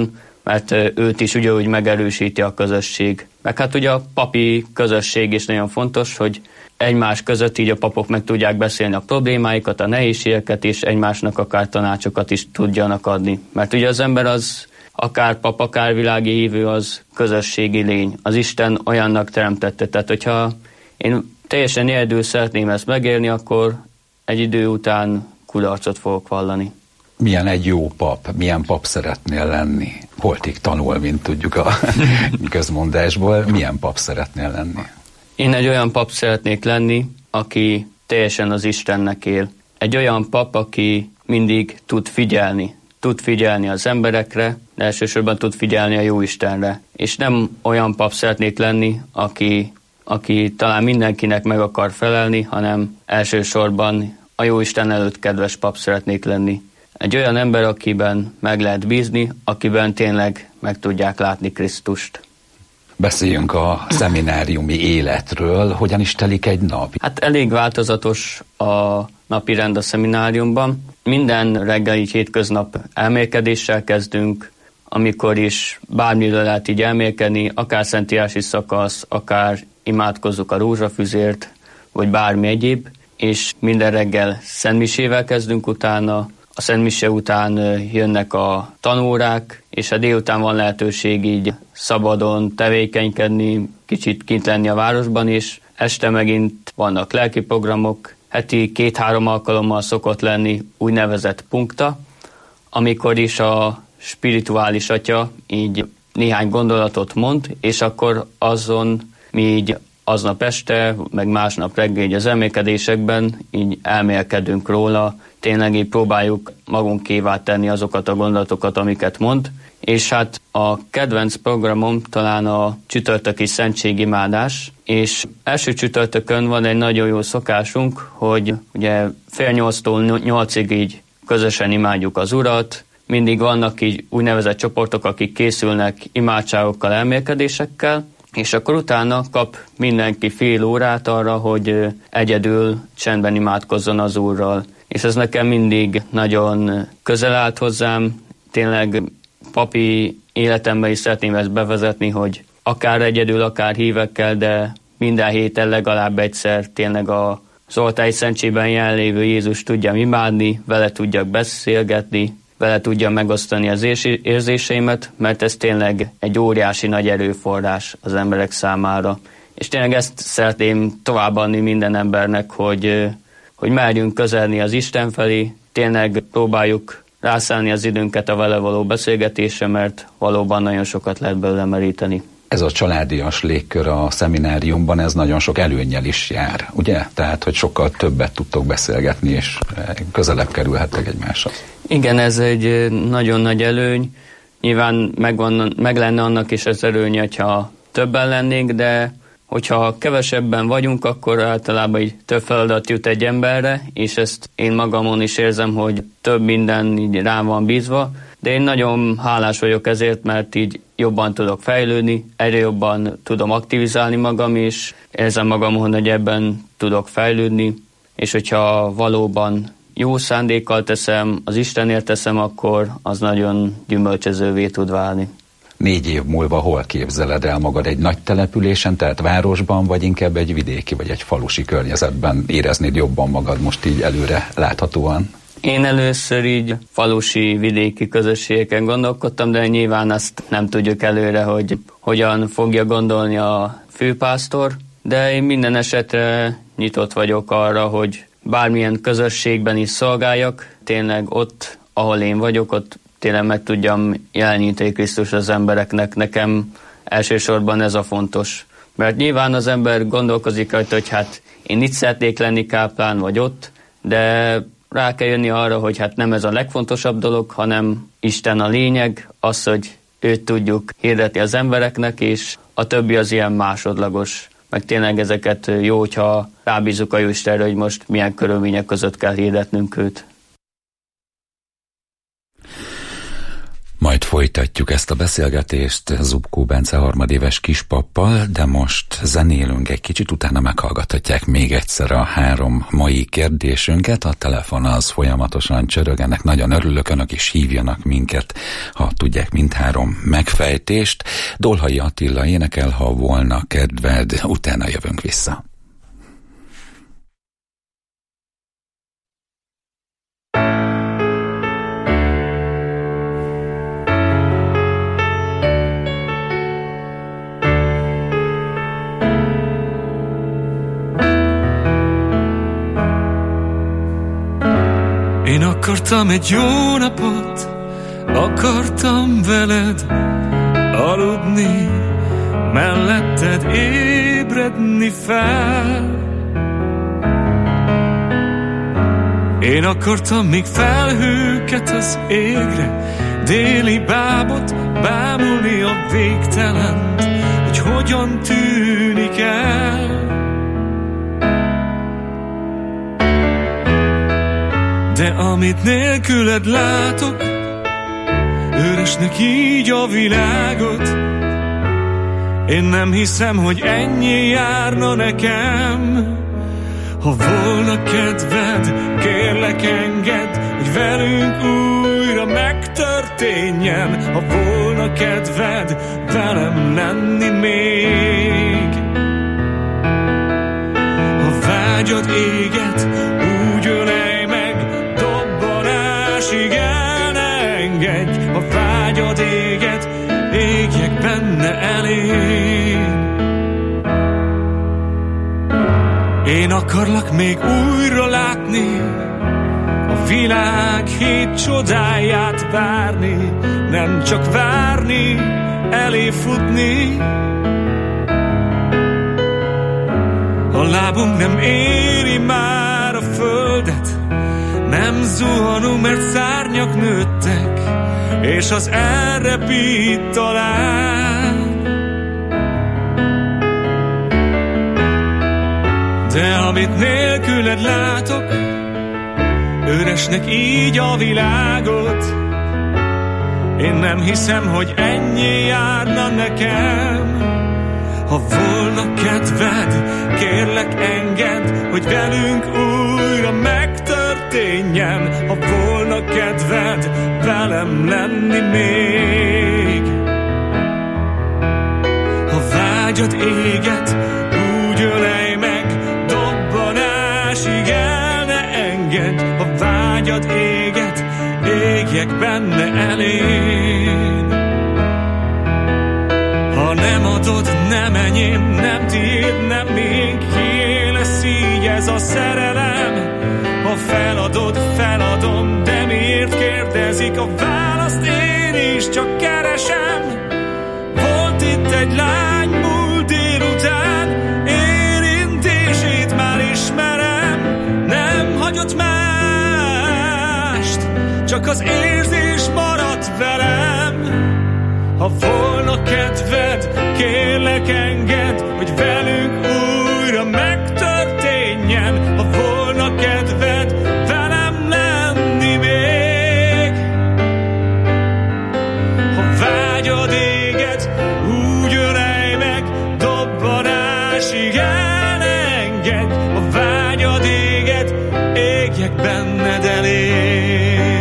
mert őt is ugyanúgy megerősíti a közösség. Meg hát ugye a papi közösség is nagyon fontos, hogy egymás között így a papok meg tudják beszélni a problémáikat, a nehézségeket, és egymásnak akár tanácsokat is tudjanak adni. Mert ugye az ember az, akár pap, akár világi hívő, az közösségi lény. Az Isten olyannak teremtette. Tehát, hogyha én teljesen egyedül szeretném ezt megélni, akkor egy idő után kudarcot fogok vallani. Milyen egy jó pap? Milyen pap szeretnél lenni? Holtig tanul, mint tudjuk a közmondásból. Milyen pap szeretnél lenni? Én egy olyan pap szeretnék lenni, aki teljesen az Istennek él. Egy olyan pap, aki mindig tud figyelni az emberekre, de elsősorban tud figyelni a Jóistenre. És nem olyan pap szeretnék lenni, aki talán mindenkinek meg akar felelni, hanem elsősorban a Jóisten előtt kedves pap szeretnék lenni. Egy olyan ember, akiben meg lehet bízni, akiben tényleg meg tudják látni Krisztust. Beszéljünk a szemináriumi életről. Hogyan is telik egy nap? Hát elég változatos a napirend a szemináriumban. Minden reggel így hétköznap elmélkedéssel kezdünk, amikor is bármiről lehet így elmélkedni, akár szentírási szakasz, akár imádkozzuk a rózsafüzért, vagy bármi egyéb, és minden reggel szentmisével kezdünk utána. A szentmise után jönnek a tanórák, és a délután van lehetőség így szabadon tevékenykedni, kicsit kint lenni a városban is. Este megint vannak lelki programok, heti 2-3 alkalommal szokott lenni úgynevezett punkta, amikor is a spirituális atya így néhány gondolatot mond, és akkor azon mi így aznap este, meg másnap reggel így az elmélkedésekben így elmélkedünk róla, tényleg így próbáljuk magunkévá tenni azokat a gondolatokat, amiket mond, és hát a kedvenc programom talán a csütörtöki szentségimádás, és első csütörtökön van egy nagyon jó szokásunk, hogy ugye 7:30-tól 8-ig így közösen imádjuk az Urat, mindig vannak így úgynevezett csoportok, akik készülnek imádságokkal, elmélkedésekkel, és akkor utána kap mindenki fél órát arra, hogy egyedül csendben imádkozzon az Úrral. És ez nekem mindig nagyon közel állt hozzám, tényleg papi életemben is szeretném ezt bevezetni, hogy akár egyedül, akár hívekkel, de minden héten legalább egyszer tényleg az oltári szentségben jelenlévő Jézus tudjam imádni, vele tudjak beszélgetni, vele tudjam megosztani az érzéseimet, mert ez tényleg egy óriási nagy erőforrás az emberek számára. És tényleg ezt szeretném továbbadni minden embernek, hogy merjünk közelni az Isten felé, tényleg próbáljuk rászállni az időnket a vele való beszélgetésre, mert valóban nagyon sokat lehet belőle meríteni. Ez a családias légkör a szemináriumban, ez nagyon sok előnnyel is jár, ugye? Tehát, hogy sokkal többet tudtok beszélgetni, és közelebb kerülhettek egymáshoz. Igen, ez egy nagyon nagy előny. Nyilván meg lenne annak is az előnye, hogyha többen lennénk, de hogyha kevesebben vagyunk, akkor általában így több feladat jut egy emberre, és ezt én magamon is érzem, hogy több minden így rám van bízva, de én nagyon hálás vagyok ezért, mert így jobban tudok fejlődni, egyre jobban tudom aktivizálni magam, és érzem magamon, hogy ebben tudok fejlődni, és hogyha valóban jó szándékkal teszem, az Istenért teszem, akkor az nagyon gyümölcsözővé tud válni. 4 év múlva hol képzeled el magad? Egy nagy településen, tehát városban, vagy inkább egy vidéki, vagy egy falusi környezetben éreznéd jobban magad most így előre láthatóan? Én először így falusi, vidéki közösségeken gondolkodtam, de nyilván azt nem tudjuk előre, hogy hogyan fogja gondolni a főpásztor, de én minden esetre nyitott vagyok arra, hogy bármilyen közösségben is szolgáljak, tényleg ott, ahol én vagyok, ott tényleg meg tudjam jeleníteni Krisztus az embereknek. Nekem elsősorban ez a fontos. Mert nyilván az ember gondolkozik rajta, hogy hát én itt szeretnék lenni káplán, vagy ott, de rá kell jönni arra, hogy hát nem ez a legfontosabb dolog, hanem Isten a lényeg, az, hogy őt tudjuk hirdetni az embereknek, és a többi az ilyen másodlagos. Meg tényleg ezeket jó, hogyha rábízunk a Jóistenre, hogy most milyen körülmények között kell hirdetnünk őt. Majd folytatjuk ezt a beszélgetést Zubkó Bence harmadéves kispappal, de most zenélünk egy kicsit, utána meghallgathatják még egyszer a 3 mai kérdésünket. A telefon az folyamatosan csörög, ennek nagyon örülök, önök is hívjanak minket, ha tudják mindhárom megfejtést. Dolhai Attila énekel, Ha volna kedved, utána jövünk vissza. Én akartam egy jó napot, akartam veled aludni, melletted ébredni fel. Én akartam még felhőket az égre, déli bábot bámulni a végtelent, hogy hogyan tűnik el. De amit nélküled látok, üresnek így a világot. Én nem hiszem, hogy ennyi járna nekem. Ha volna kedved, kérlek engedd, hogy velünk újra megtörténjen. Ha volna kedved, velem lenni még. Ha vágyad éget, úgy ölelj meg, dobbanásig el ne engedj. Ha vágyad éget, égjek benne elén. Én akarlak még újra látni, a világ 7 csodáját várni, nem csak várni, elé futni. A lábunk nem éri már a földet, nem zuhanunk, mert szárnyak nőttek, és az elrepít talán. De amit nélküled látok, üresnek így a világot. Én nem hiszem, hogy ennyi járna nekem. Ha volna kedved, kérlek engedd, hogy velünk újra megtörténjen. Ha volna kedved, velem lenni még. Ha vágyad éget, úgy ölelj meg, dobbanásig el ne engedj. Ha vágyad éget, égjek benne elén. Ha nem adod, nem enyém, nem tiéd, nem miénk, kié lesz így ez a szerelem. Ha feladod, feladom, de miért kérdezik a választ, én is csak keresem. Volt itt egy lány múlt délután, érintését már ismerem. Nem hagyott mást, csak az érzés maradt velem. Ha volna kedved, kérlek engedd, hogy velünk újra megtörténjen. Ha volna kedved, velem lenni még. Ha vágyad éget, úgy ölelj meg, dobbanásig el ne engedj. Ha vágyad éget, égjek benned elég.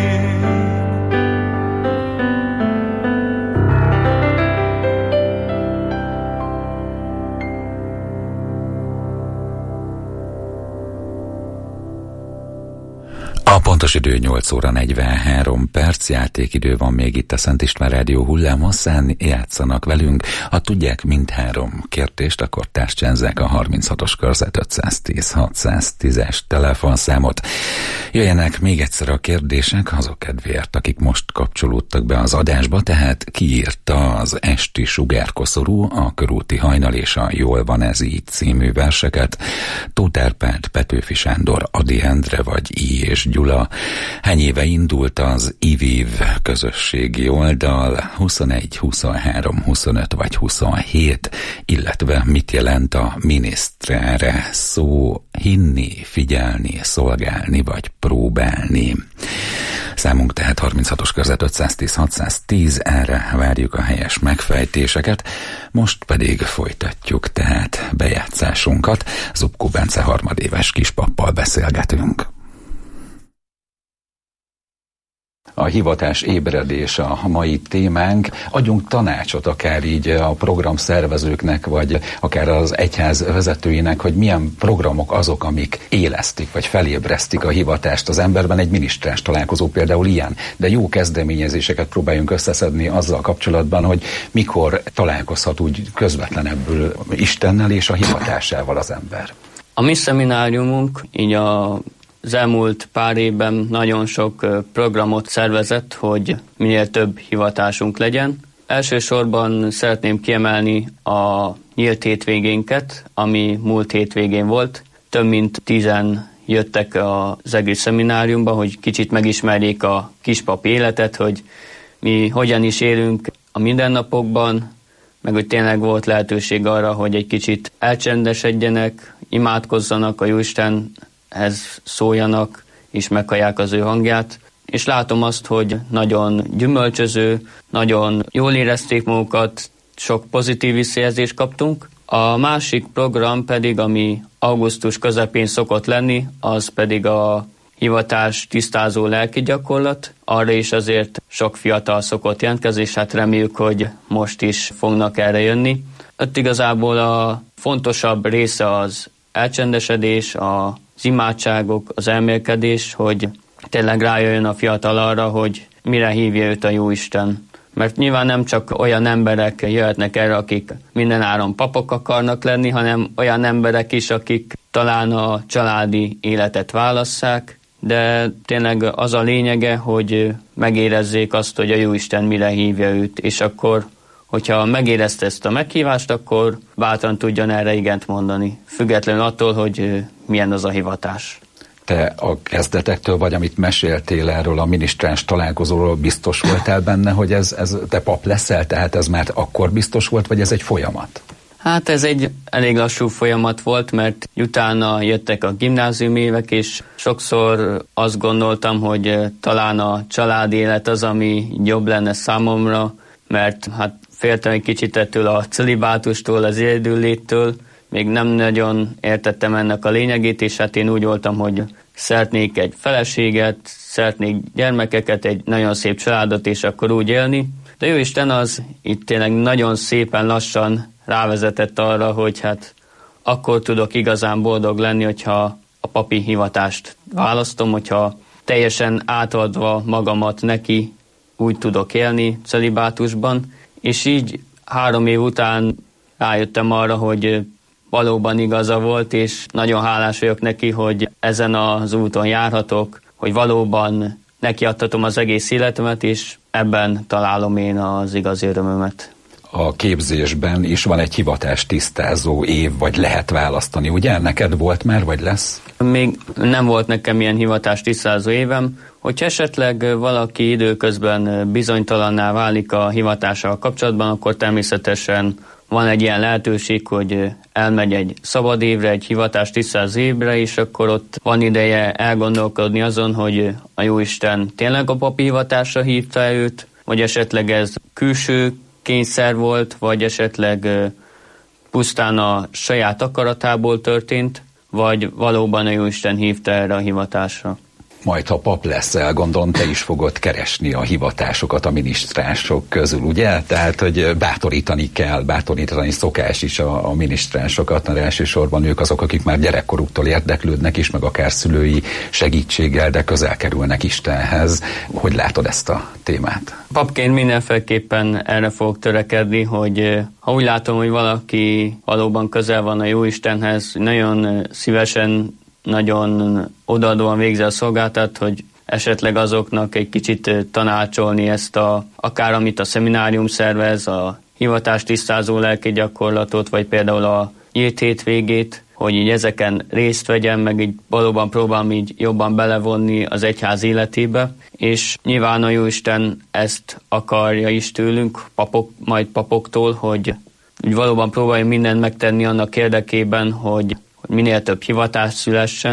A pontos idő 8 óra 43 perc, játékidő van még itt a Szent István Rádió hullámhosszán, játszanak velünk. Ha tudják mindhárom kérdést, akkor tárcsánzzák a 36-os körzet 510-610-es telefonszámot. Jöjjenek még egyszer a kérdések azok kedvéért, akik most kapcsolódtak be az adásba, tehát kiírta az Esti sugárkoszorú, a Körúti hajnal és a Jól van ez így című verseket, Tóth Árpád, Petőfi Sándor, Ady Endre vagy I. és Gyula. Hány éve indult az IVIV közösségi oldal, 21, 23, 25 vagy 27, illetve mit jelent a minisztráre szó, hinni, figyelni, szolgálni vagy próbálni. Számunk tehát 36-os körzet 510-610, erre várjuk a helyes megfejtéseket. Most pedig folytatjuk tehát bejátszásunkat. Zubko Bence harmadéves kispappal beszélgetünk. A hivatás ébredés a mai témánk. Adjunk tanácsot akár így a program szervezőknek, vagy akár az egyház vezetőinek, hogy milyen programok azok, amik élesztik, vagy felébresztik a hivatást az emberben. Egy minisztráns találkozó például ilyen, de jó kezdeményezéseket próbáljunk összeszedni azzal kapcsolatban, hogy mikor találkozhat úgy közvetlenebbül Istennel és a hivatásával az ember. A mi szemináriumunk így az elmúlt pár évben nagyon sok programot szervezett, hogy minél több hivatásunk legyen. Elsősorban szeretném kiemelni a nyílt hétvégénket, ami múlt hétvégén volt. Több mint 10 jöttek az egész szemináriumba, hogy kicsit megismerjék a kispap életet, hogy mi hogyan is élünk a mindennapokban, meg hogy tényleg volt lehetőség arra, hogy egy kicsit elcsendesedjenek, imádkozzanak a Jóistenhez, szóljanak, és meghallják az ő hangját. És látom azt, hogy nagyon gyümölcsöző, nagyon jól érezték magukat, sok pozitív visszajelzést kaptunk. A másik program pedig, ami augusztus közepén szokott lenni, az pedig a hivatás tisztázó lelki gyakorlat. Arra is azért sok fiatal szokott jelentkezni, és hát reméljük, hogy most is fognak erre jönni. Ott igazából a fontosabb része az elcsendesedés, az imádságok, az elmélkedés, hogy tényleg rájöjjön a fiatal arra, hogy mire hívja őt a Jóisten. Mert nyilván nem csak olyan emberek jöhetnek erre, akik mindenáron papok akarnak lenni, hanem olyan emberek is, akik talán a családi életet válasszák, de tényleg az a lényege, hogy megérezzék azt, hogy a Jóisten mire hívja őt, és akkor, hogyha megérezte ezt a meghívást, akkor bátran tudjon erre igent mondani, függetlenül attól, hogy milyen az a hivatás. Te a kezdetektől, vagy amit meséltél erről a minisztráns találkozóról, biztos voltál benne, hogy ez te pap leszel, tehát ez már akkor biztos volt, vagy ez egy folyamat? Hát ez egy elég lassú folyamat volt, mert utána jöttek a gimnázium évek, és sokszor azt gondoltam, hogy talán a családi élet az, ami jobb lenne számomra, mert hát féltem egy kicsit ettől a celibátustól, az egyedülléttől, még nem nagyon értettem ennek a lényegét, és hát én úgy voltam, hogy szeretnék egy feleséget, szeretnék gyermekeket, egy nagyon szép családot, és akkor úgy élni. De Jóisten az itt tényleg nagyon szépen lassan rávezetett arra, hogy hát akkor tudok igazán boldog lenni, hogyha a papi hivatást választom, hogyha teljesen átadva magamat neki úgy tudok élni celibátusban, és így 3 év után rájöttem arra, hogy valóban igaza volt, és nagyon hálás vagyok neki, hogy ezen az úton járhatok, hogy valóban nekiadtatom az egész életemet, és ebben találom én az igazi örömömet. A képzésben is van egy hivatás tisztázó év, vagy lehet választani, ugye? Neked volt már, vagy lesz? Még nem volt nekem ilyen hivatás tisztázó évem. Hogyha esetleg valaki időközben bizonytalanná válik a hivatással kapcsolatban, akkor természetesen van egy ilyen lehetőség, hogy elmegy egy szabad évre, egy hivatás tisztázó évre, és akkor ott van ideje elgondolkodni azon, hogy a Jóisten tényleg a papi hivatásra hívta őt, vagy esetleg ez külső kényszer volt, vagy esetleg pusztán a saját akaratából történt, vagy valóban a Jóisten hívta erre a hivatásra. Majd, ha pap leszel, gondolom, te is fogod keresni a hivatásokat a minisztránsok közül, ugye? Tehát, hogy bátorítani szokás is a minisztránsokat, mert elsősorban ők azok, akik már gyerekkoruktól érdeklődnek is, meg akár szülői segítséggel, de közel kerülnek Istenhez. Hogy látod ezt a témát? Papként mindenféleképpen erre fogok törekedni, hogy ha úgy látom, hogy valaki valóban közel van a Jóistenhez, nagyon szívesen, nagyon odaadóan végzi a szolgáltat, hogy esetleg azoknak egy kicsit tanácsolni ezt akár amit a szeminárium szervez, a hivatástisztázó lelki gyakorlatot, vagy például a nyílt hétvégét, hogy így ezeken részt vegyen, meg így valóban próbálom így jobban belevonni az egyház életébe, és nyilván a Jóisten ezt akarja is tőlünk, majd papoktól, hogy valóban próbálja mindent megtenni annak érdekében, hogy minél több hivatás szülessen,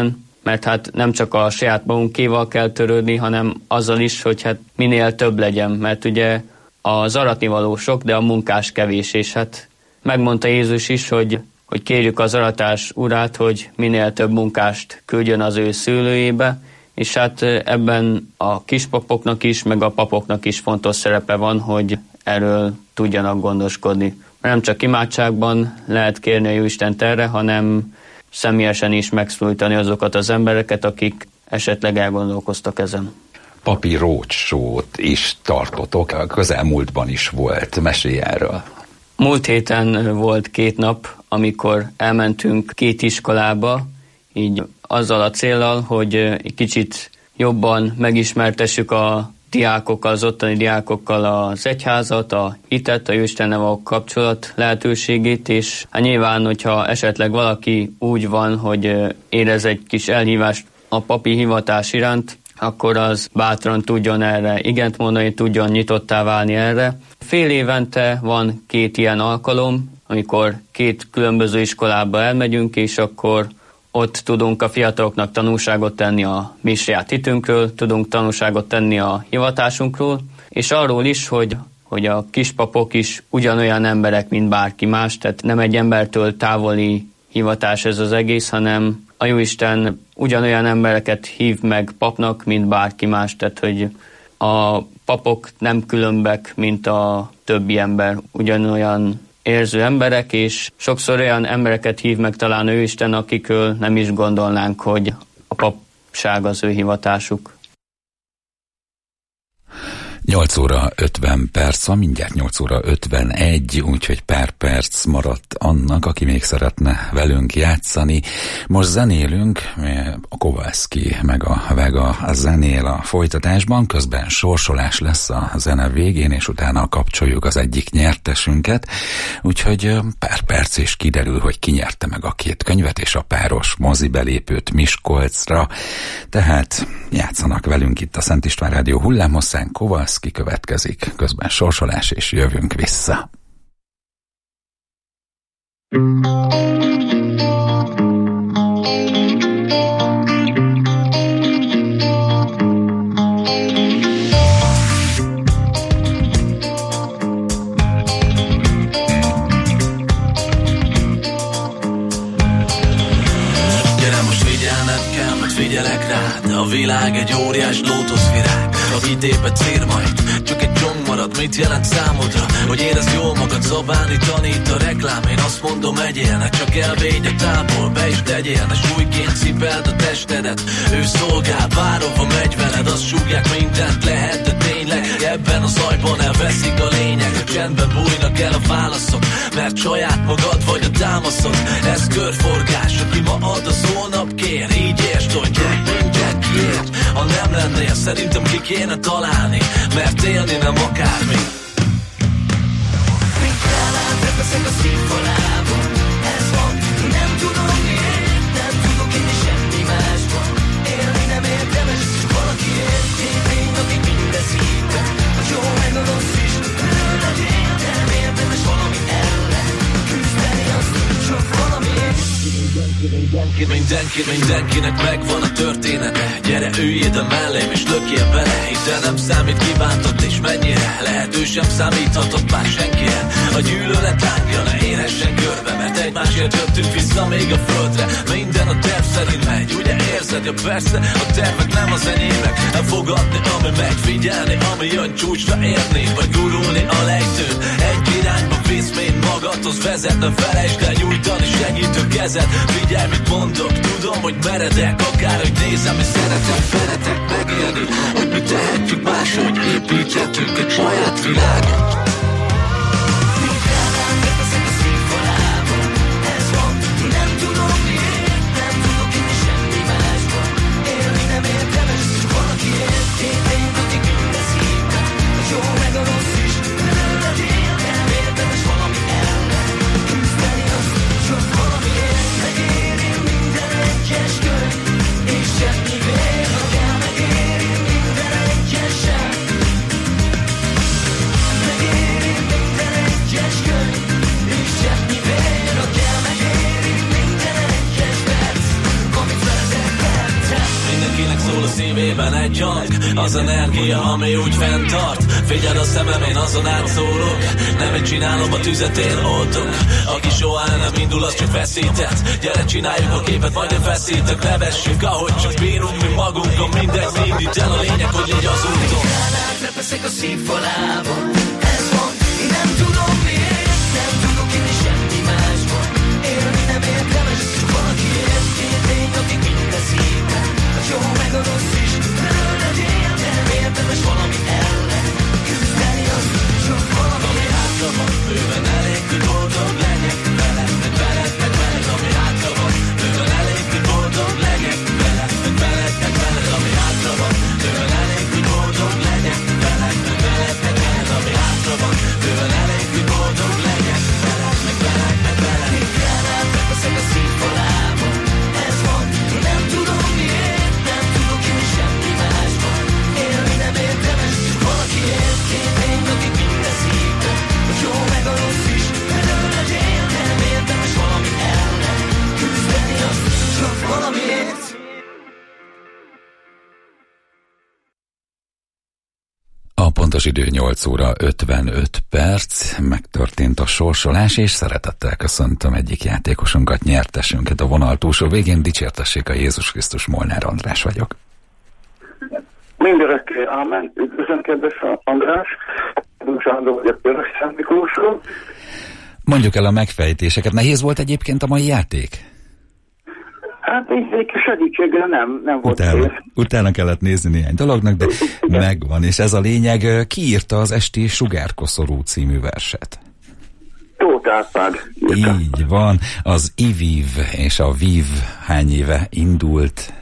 mert hát nem csak a saját magunkéval kell törődni, hanem azzal is, hogy hát minél több legyen, mert ugye az aratnivaló sok, de a munkás kevés, és hát megmondta Jézus is, hogy kérjük az aratás urát, hogy minél több munkást küldjön az ő szőlőjébe, és hát ebben a kispapoknak is, meg a papoknak is fontos szerepe van, hogy erről tudjanak gondoskodni. Nem csak imádságban lehet kérni a Jóistent erre, hanem személyesen is megszólítani azokat az embereket, akik esetleg elgondolkoztak ezen. Papi roadshow-t is tartotok, a közelmúltban is volt. Mesélj erről. Múlt héten volt 2 nap, amikor elmentünk 2 iskolába, így azzal a céllal, hogy egy kicsit jobban megismertessük a diákokkal, az ottani diákokkal az egyházat, a hitet, a Jóistennel való kapcsolat lehetőségét, és hát nyilván, hogyha esetleg valaki úgy van, hogy érez egy kis elhívást a papi hivatás iránt, akkor az bátran tudjon erre igent mondani, tudjon nyitottá válni erre. Fél évente van 2 ilyen alkalom, amikor 2 különböző iskolába elmegyünk, és akkor ott tudunk a fiataloknak tanúságot tenni a mi saját hitünkről, tudunk tanúságot tenni a hivatásunkról, és arról is, hogy a kispapok is ugyanolyan emberek, mint bárki más, tehát nem egy embertől távoli hivatás ez az egész, hanem a Jóisten ugyanolyan embereket hív meg papnak, mint bárki más, tehát hogy a papok nem különbek, mint a többi ember, ugyanolyan érző emberek, és sokszor olyan embereket hív meg talán ő Isten, akikről nem is gondolnánk, hogy a papság az ő hivatásuk. 8 óra 50 perc van, mindjárt 8 óra 51, úgyhogy pár perc maradt annak, aki még szeretne velünk játszani. Most zenélünk, a Kowalski meg a Vega zenél a folytatásban, közben sorsolás lesz a zene végén, és utána kapcsoljuk az egyik nyertesünket, úgyhogy pár perc és kiderül, hogy ki nyerte meg a 2 könyvet és a páros mozibelépőt Miskolcra. Tehát játszanak velünk itt a Szent István Rádió hullámhosszán, Kowalski következik, közben sorsolás, és jövünk vissza. Figyelek rád, a világ egy óriás lótuszvirág. A kitépet cér majd, csak egy csomag marad. Mit jelent számodra, hogy érezd jól magad? Zabálni tanít a reklám, én azt mondom egyélnek. Csak elvégy a távol, be is tegyél. Ne súlyként cipeld a testedet, ő szolgál, bárhova megy veled. Azt súgják, mindent lehet, de tényleg ebben a zajban elveszik a lényeg. A csendben bújnak el a válaszok, mert saját magad vagy a támaszod. Ez körforgás, aki ma ad, az holnap kér. Így értsd, hogy mindenkiért. Ha nem lennél, szerintem ki kéne találni, mert élni nem akármi. Mint talán repeszek a szívfalában, ez van, nem tudom miért, nem tudok inni semmi másban. Élni nem érdemes, csak valakiért. Én aki minden szívben, hogy jó meg a rossz is. Legyél, de nem érdemes valami ellen küzdeni, azt csak valamiért. Mindenkinek megvan a története. Gyere, ülj ide mellém és lökjél bele. Ide nem számít kibántott és mennyire. Lehet ő sem számíthatott már senkire. A gyűlölet lángja ne érhessen körbe, mert egymásért jöttünk vissza még a földre. Minden a terv szerint megy, ugye érzed? Ja persze, a tervek nem az enyémek. Elfogadni, ami megy, figyelni, ami jön, csúcsra érni, vagy gurulni a lejtőn. Egy irányba visz, mint magadhoz vezetne, felejtsd el nyújtani segítő kezed. Figyelj, mit mondok, tudom, hogy meredek, akárhogy nézem, és szeretek megélni, hogy mi tehetjük máshogy, építhetünk egy saját világot. Megéri akinek szól a szívében egy hang. Az energia, ami úgy fenntart. Figyeld a szemem, én azon átszólok. Nem egy csinálom a tüzet, én oltok. Aki soha nem indul, az csak veszített. Gyere, csináljuk a képet, majd én feszítek. Nevessünk, ahogy csak bírunk, mi magunkon. Mindegy indít el, a lényeg, hogy így az úton. Repeszek a szívfalában, ez van, én nem tudom miért. Nem tudok inni semmi másban. Élni nem érdemes, csak valakiért. Két lény, akik mind veszítek. A jó meg a rossz is, belőled éljen. Nem érdemes valami ellen küzdeni, az csak valami. Ami hátra van, bőven elég, hogy boldog legyek veled. Meg veled, meg veled, ami hátra van. Bőven elég, hogy boldog legyek veled. Meg veled, meg veled, ami hátra van. Bőven elég, hogy boldog legyek veled. Meg veled, meg veled, ami hátra van. Bőven elég, hogy boldog legyek veled. Meg veled, meg veled. Még kell elveszek a szívfalába. Ez van, én nem tudom miért. Nem tudok inni semmi másban. Élni nem érdemes, csak valakiért. Két lény, akik mind veszítek. Hogy jó meg a rossz is, belőled él. Nem érdemes valami ellen küzdeni, az csak valamiért. A pontos idő 8 óra 55 perc, megtörtént a sorsolás, és szeretettel köszöntöm egyik játékosunkat, nyertesünket a vonal túlsó végén. Dicsértessék a Jézus Krisztus, Molnár András vagyok. Mindörökké, ámen. Üdvözlöm, kedves András. Sándor vagyok Pörösszent Miklósról. Mondjuk el a megfejtéseket. Nehéz volt egyébként a mai játék? Hát így segítséggel nem volt kész. Utána kellett nézni néhány dolognak, de megvan, és ez a lényeg. Ki írta az Esti Sugárkoszorú című verset? Tóth Árpád. Így van. Az IVIV és a VIV hány éve indult?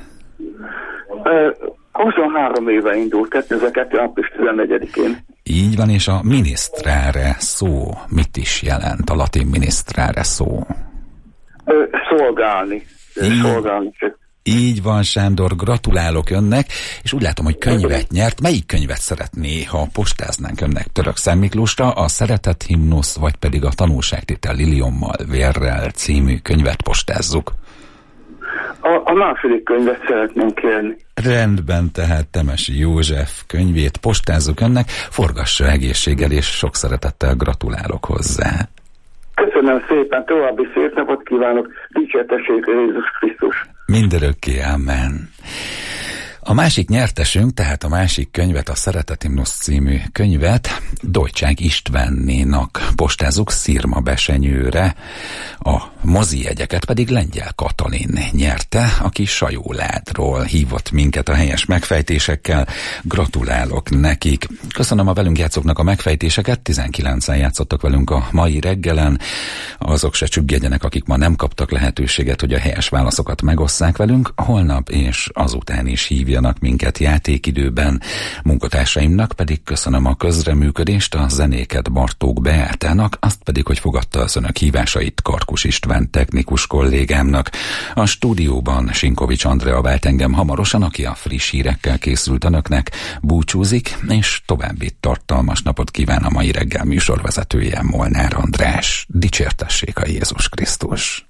23 éve indult, 2002. április 14-én. Így van, és a ministrare szó mit is jelent? A latin ministrare szó? Szolgálni. Így van, Sándor, gratulálok önnek, és úgy látom, hogy könyvet nyert. Melyik könyvet szeretné, ha postáznánk önnek Török Szent Miklósra? A Szeretet himnusz, vagy pedig a Tanulságtétel liliommal, vérrel című könyvet postázzuk? A második könyvet szeretnénk kérni. Rendben, tehát Temesi József könyvét postázzuk önnek. Forgassa egészséggel, és sok szeretettel gratulálok hozzá. Köszönöm szépen, további szép napot kívánok, dicsértessék Jézus Krisztus. Mindörökké, amen. A másik nyertesünk, tehát a másik könyvet, a Szeretet himnusz című könyvet Dojcsák Istvánnénak postázzuk Szirmabesenyőre. A mozijegyeket pedig Lengyel Katalin nyerte, aki Sajóládról hívott minket a helyes megfejtésekkel. Gratulálok nekik. Köszönöm a velünk játszóknak a megfejtéseket. 19-en játszottak velünk a mai reggelen. Azok se csüggedjenek, akik ma nem kaptak lehetőséget, hogy a helyes válaszokat megosszák velünk. Holnap és azután is hívjanak minket játékidőben. Munkatársaimnak pedig köszönöm a közreműködést, a zenéket Bartók Beátának, azt pedig, hogy fogadta az önök hívásait Karkus István technikus kollégámnak. A stúdióban Sinkovics Andrea vált engem hamarosan, aki a friss hírekkel készült önöknek, búcsúzik, és további tartalmas napot kíván a mai reggel műsorvezetője, Molnár András. Dicsértessék a Jézus Krisztus!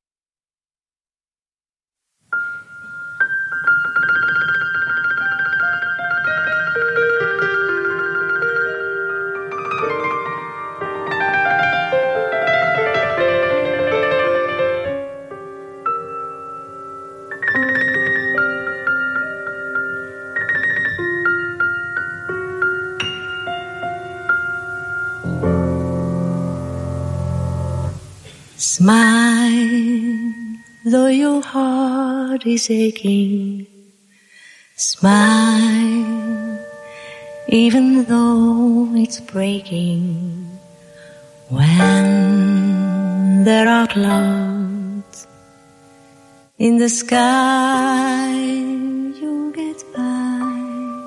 Smile, though your heart is aching. Smile, even though it's breaking. When there are clouds in the sky, you'll get by.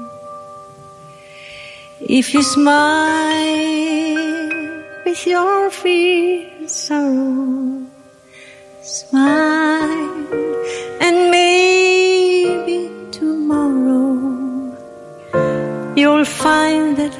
If you smile with your fears, sorrow, smile, and maybe tomorrow you'll find that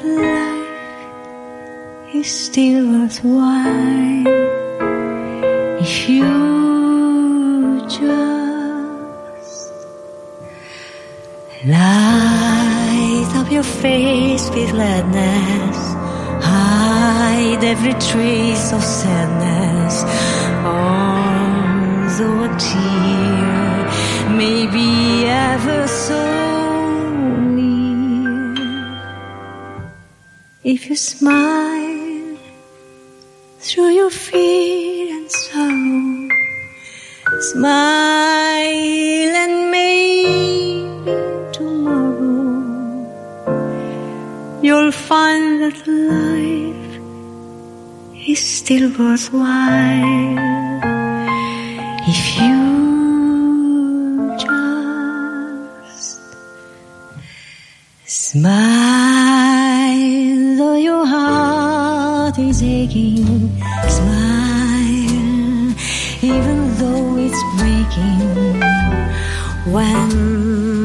life is still worthwhile if you just Light up your face with gladness, hide every trace of sadness, although a tear may be ever so near. If you smile through your fear and sorrow, smile and maybe tomorrow you'll find that life is still worthwhile if you just smile. Though your heart is aching, smile even though it's breaking. When